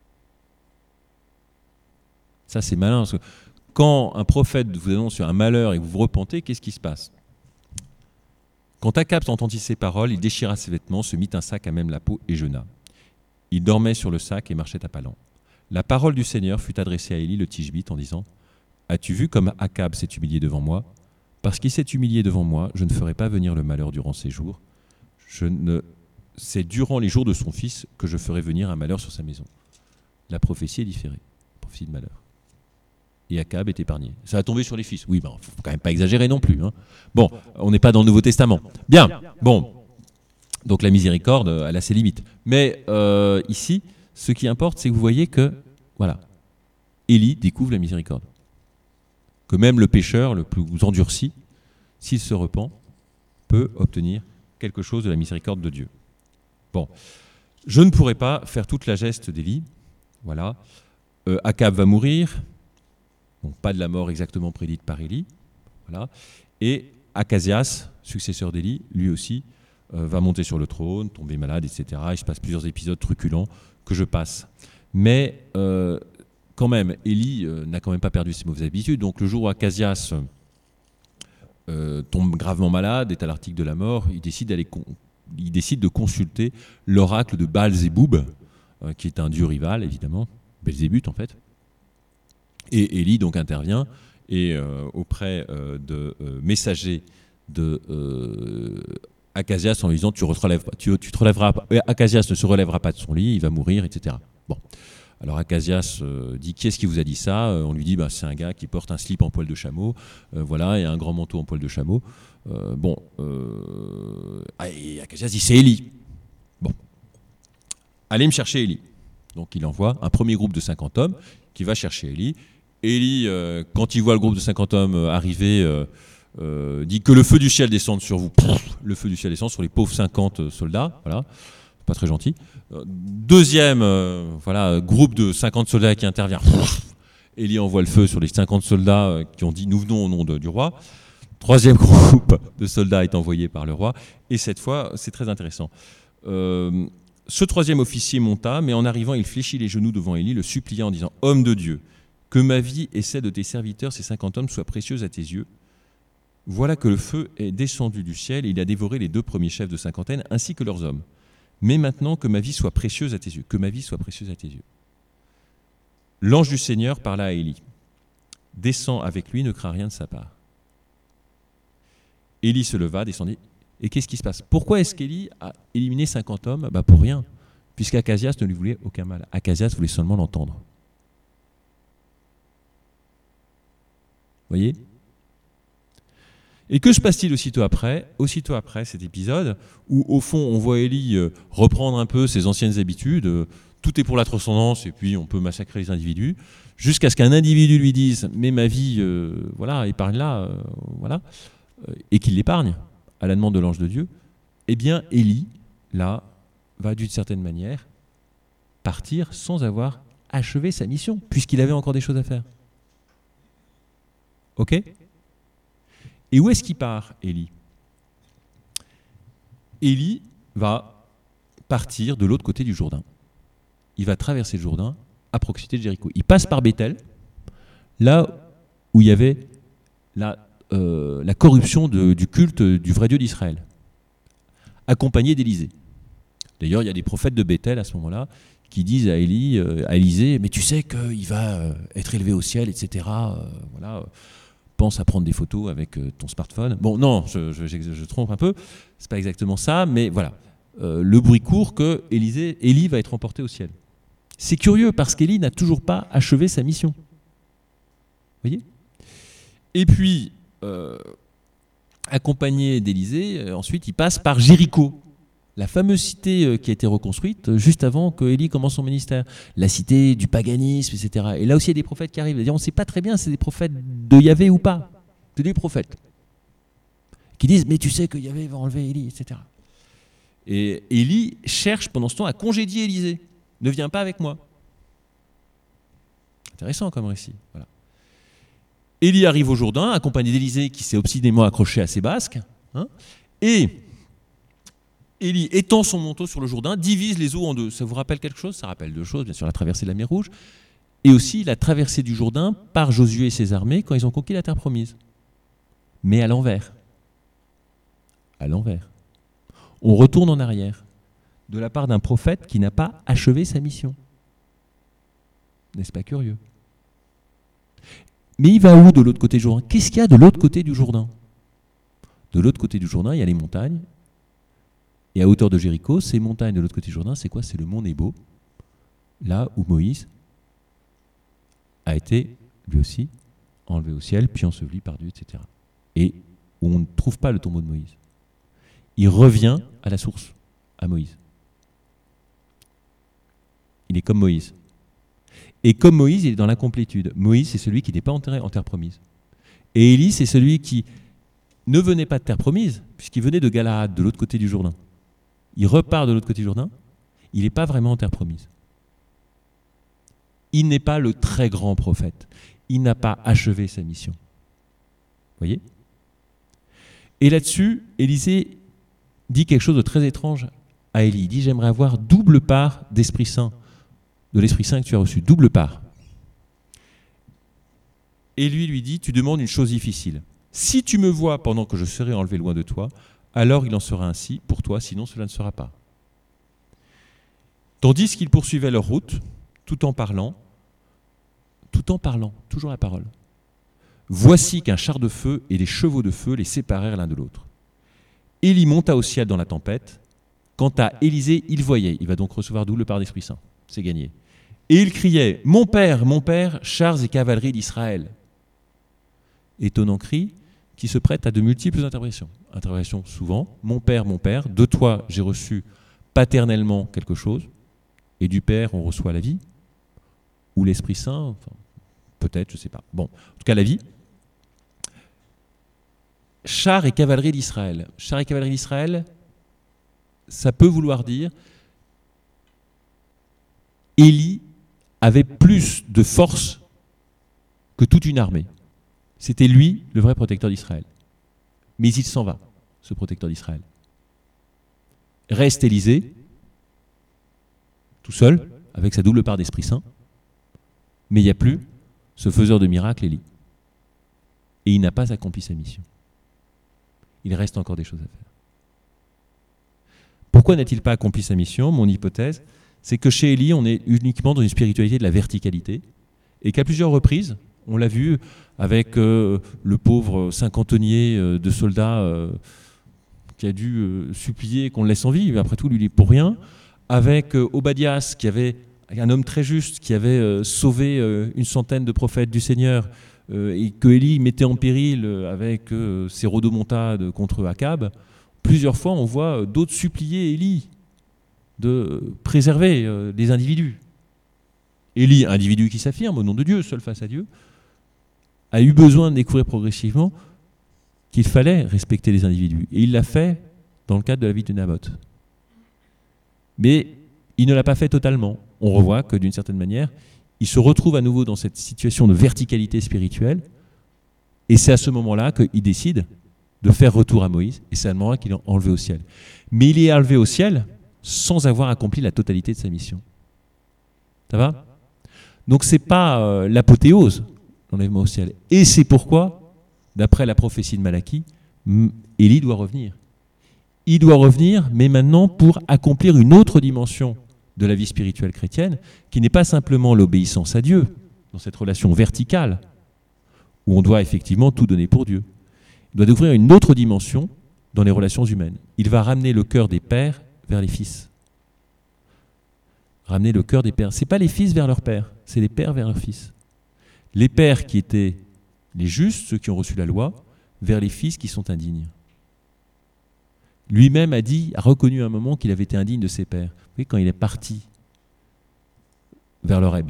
Ça, c'est malin, parce que quand un prophète vous annonce un malheur et que vous vous repentez, qu'est-ce qui se passe ? Quand Akab entendit ces paroles, il déchira ses vêtements, se mit un sac à même la peau et jeûna. Il dormait sur le sac et marchait à pas lents. La parole du Seigneur fut adressée à Élie le Tishbite en disant : As-tu vu comme Akab s'est humilié devant moi ? Parce qu'il s'est humilié devant moi, je ne ferai pas venir le malheur durant ses jours. C'est durant les jours de son fils que je ferai venir un malheur sur sa maison. La prophétie est différée, prophétie de malheur. Et Akab est épargné. Ça va tomber sur les fils. Oui, il ne faut quand même pas exagérer non plus. Bon, on n'est pas dans le Nouveau Testament. Bien, bon. Donc la miséricorde, elle a ses limites. Mais ici, ce qui importe, c'est que vous voyez que, voilà, Élie découvre la miséricorde. Que même le pécheur le plus endurci, s'il se repent, peut obtenir quelque chose de la miséricorde de Dieu. Bon, je ne pourrai pas faire toute la geste d'Élie. Voilà. Akab va mourir. Donc pas de la mort exactement prédite par Élie. Voilà. Et Achazias, successeur d'Élie, lui aussi, va monter sur le trône, tomber malade, etc. Il se passe plusieurs épisodes truculents que je passe. Mais quand même, Élie n'a quand même pas perdu ses mauvaises habitudes. Donc le jour où Achazias tombe gravement malade, est à l'article de la mort, il décide de consulter l'oracle de Baal-Zéboub, qui est un dieu rival, évidemment, Belzébuth en fait. Et Élie donc intervient et auprès de messagers de Achazias en lui disant tu te relèveras, Achazias ne se relèvera pas de son lit, il va mourir, etc. Bon, Alors Acazias dit « Qui est-ce qui vous a dit ça ?» On lui dit c'est un gars qui porte un slip en poil de chameau, voilà, et un grand manteau en poil de chameau. Et Acazias dit « C'est Élie. » Bon, allez me chercher Élie. Donc il envoie un premier groupe de 50 hommes qui va chercher Élie. Élie, quand il voit le groupe de 50 hommes arriver, dit que le feu du ciel descende sur vous. Le feu du ciel descend sur les pauvres 50 soldats. Voilà, pas très gentil. Deuxième groupe de 50 soldats qui intervient. Élie envoie le feu sur les 50 soldats qui ont dit « Nous venons au nom du roi ». Troisième groupe de soldats est envoyé par le roi. Et cette fois, c'est très intéressant. Ce troisième officier monta, mais en arrivant, il fléchit les genoux devant Élie, le supplia en disant « Homme de Dieu, que ma vie et celle de tes serviteurs, ces 50 hommes, soient précieuses à tes yeux. Voilà que le feu est descendu du ciel et il a dévoré les 2 premiers chefs de cinquantaine ainsi que leurs hommes. Mais maintenant, que ma vie soit précieuse à tes yeux. Que ma vie soit précieuse à tes yeux. » L'ange du Seigneur parla à Élie. « Descends avec lui, ne crains rien de sa part. » Élie se leva, descendit. Et qu'est-ce qui se passe? Pourquoi est-ce qu'Élie a éliminé 50 hommes? Pour rien, puisqu'Acazias ne lui voulait aucun mal. Acazias voulait seulement l'entendre. Vous voyez? Et que se passe-t-il aussitôt après cet épisode, où au fond on voit Élie reprendre un peu ses anciennes habitudes, tout est pour la transcendance et puis on peut massacrer les individus, jusqu'à ce qu'un individu lui dise « mais ma vie, épargne-la, et qu'il l'épargne, à la demande de l'ange de Dieu, eh bien Élie, là, va d'une certaine manière partir sans avoir achevé sa mission, puisqu'il avait encore des choses à faire. Ok? Et où est-ce qu'il part, Élie? Élie va partir de l'autre côté du Jourdain. Il va traverser le Jourdain à proximité de Jéricho. Il passe par Béthel, là où il y avait la corruption du culte du vrai Dieu d'Israël, accompagné d'Élisée. D'ailleurs, il y a des prophètes de Béthel à ce moment-là qui disent à Élisée, mais tu sais qu'il va être élevé au ciel, etc. Pense à prendre des photos avec ton smartphone. Bon, non, je trompe un peu, c'est pas exactement ça, mais voilà. Le bruit court que Élie va être emporté au ciel. C'est curieux parce qu'Élie n'a toujours pas achevé sa mission. Vous voyez? Et puis, accompagné d'Élisée, ensuite il passe par Jéricho, la fameuse cité qui a été reconstruite juste avant que Élie commence son ministère. La cité du paganisme, etc. Et là aussi il y a des prophètes qui arrivent. On ne sait pas très bien si c'est des prophètes de Yahvé ou pas. C'est des prophètes qui disent « mais tu sais que Yahvé va enlever Élie, etc. » Et Élie cherche pendant ce temps à congédier Élisée. « Ne viens pas avec moi. » Intéressant comme récit. Voilà. Élie arrive au Jourdain, accompagné d'Élisée qui s'est obstinément accroché à ses basques. Et Élie étend son manteau sur le Jourdain, divise les eaux en deux. Ça vous rappelle quelque chose? Ça rappelle 2 choses, bien sûr, la traversée de la mer Rouge, et aussi la traversée du Jourdain par Josué et ses armées quand ils ont conquis la terre promise. Mais à l'envers. À l'envers. On retourne en arrière, de la part d'un prophète qui n'a pas achevé sa mission. N'est-ce pas curieux? Mais il va où de l'autre côté du Jourdain? Qu'est-ce qu'il y a de l'autre côté du Jourdain? De l'autre côté du Jourdain, il y a les montagnes. Et à hauteur de Jéricho, ces montagnes de l'autre côté du Jourdain, c'est quoi? C'est le mont Nebo, là où Moïse a été, lui aussi, enlevé au ciel, puis enseveli par Dieu, etc. Et où on ne trouve pas le tombeau de Moïse. Il revient à la source, à Moïse. Il est comme Moïse. Et comme Moïse, il est dans l'incomplétude. Moïse, c'est celui qui n'est pas enterré en terre promise. Et Élie, c'est celui qui ne venait pas de terre promise, puisqu'il venait de Galaad, de l'autre côté du Jourdain. Il repart de l'autre côté du Jourdain, il n'est pas vraiment en terre promise. Il n'est pas le très grand prophète. Il n'a pas achevé sa mission. Vous voyez? Et là-dessus, Élisée dit quelque chose de très étrange à Élie. Il dit « J'aimerais avoir double part d'Esprit Saint, de l'Esprit Saint que tu as reçu, double part. » Et lui dit « Tu demandes une chose difficile. Si tu me vois pendant que je serai enlevé loin de toi, alors il en sera ainsi pour toi, sinon cela ne sera pas. » Tandis qu'ils poursuivaient leur route, tout en parlant, toujours la parole. Voici qu'un char de feu et des chevaux de feu les séparèrent l'un de l'autre. Élie monta au ciel dans la tempête. Quant à Élisée, il voyait. Il va donc recevoir double part d'Esprit Saint. C'est gagné. Et il criait « Mon père, chars et cavalerie d'Israël !» Étonnant cri qui se prête à de multiples interprétations. Interprétation souvent « Mon père, de toi j'ai reçu paternellement quelque chose, et du Père on reçoit la vie, ou l'Esprit Saint, enfin, peut-être, je ne sais pas. Bon, en tout cas la vie. Chars et cavalerie d'Israël. Chars et cavalerie d'Israël, ça peut vouloir dire Élie avait plus de force que toute une armée. C'était lui le vrai protecteur d'Israël. Mais il s'en va, ce protecteur d'Israël. Reste Élisée, tout seul, avec sa double part d'Esprit Saint, mais il n'y a plus ce faiseur de miracles, Élie. Et il n'a pas accompli sa mission. Il reste encore des choses à faire. Pourquoi n'a-t-il pas accompli sa mission ? Mon hypothèse, c'est que chez Élie, on est uniquement dans une spiritualité de la verticalité, et qu'à plusieurs reprises, on l'a vu avec le pauvre cinquantonnier de soldats qui a dû supplier qu'on le laisse en vie, mais après tout, lui, il est pour rien, avec Obadias, qui avait un homme très juste, qui avait sauvé une centaine de prophètes du Seigneur, et que Élie mettait en péril avec ses rodomontades contre Akab. Plusieurs fois, on voit d'autres supplier Élie de préserver des individus. Élie, individu qui s'affirme au nom de Dieu, seul face à Dieu, a eu besoin de découvrir progressivement qu'il fallait respecter les individus. Et il l'a fait dans le cadre de la vie de Naboth. Mais il ne l'a pas fait totalement. On revoit que d'une certaine manière, il se retrouve à nouveau dans cette situation de verticalité spirituelle, et c'est à ce moment-là qu'il décide de faire retour à Moïse, et c'est à ce moment-là qu'il est enlevé au ciel. Mais il est enlevé au ciel sans avoir accompli la totalité de sa mission. Ça va ? Donc ce n'est pas l'apothéose, l'enlèvement au ciel. Et c'est pourquoi, d'après la prophétie de Malachie, Élie doit revenir. Il doit revenir, mais maintenant pour accomplir une autre dimension de la vie spirituelle chrétienne, qui n'est pas simplement l'obéissance à Dieu, dans cette relation verticale, où on doit effectivement tout donner pour Dieu. Il doit découvrir une autre dimension dans les relations humaines. Il va ramener le cœur des pères vers les fils. Ramener le cœur des pères. Ce n'est pas les fils vers leurs pères, c'est les pères vers leurs fils. Les pères qui étaient les justes, ceux qui ont reçu la loi, vers les fils qui sont indignes. Lui-même a reconnu à un moment qu'il avait été indigne de ses pères. Vous voyez, quand il est parti vers l'Horeb.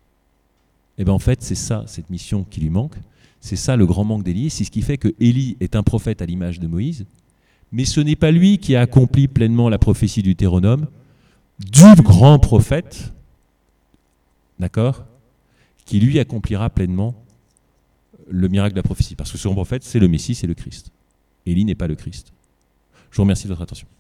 Et bien en fait, c'est ça, cette mission qui lui manque. C'est ça le grand manque d'Élie. C'est ce qui fait que Élie est un prophète à l'image de Moïse. Mais ce n'est pas lui qui a accompli pleinement la prophétie du Deutéronome, du grand prophète, d'accord, qui lui accomplira pleinement le miracle de la prophétie. Parce que ce grand prophète, c'est le Messie, c'est le Christ. Élie n'est pas le Christ. Je vous remercie de votre attention.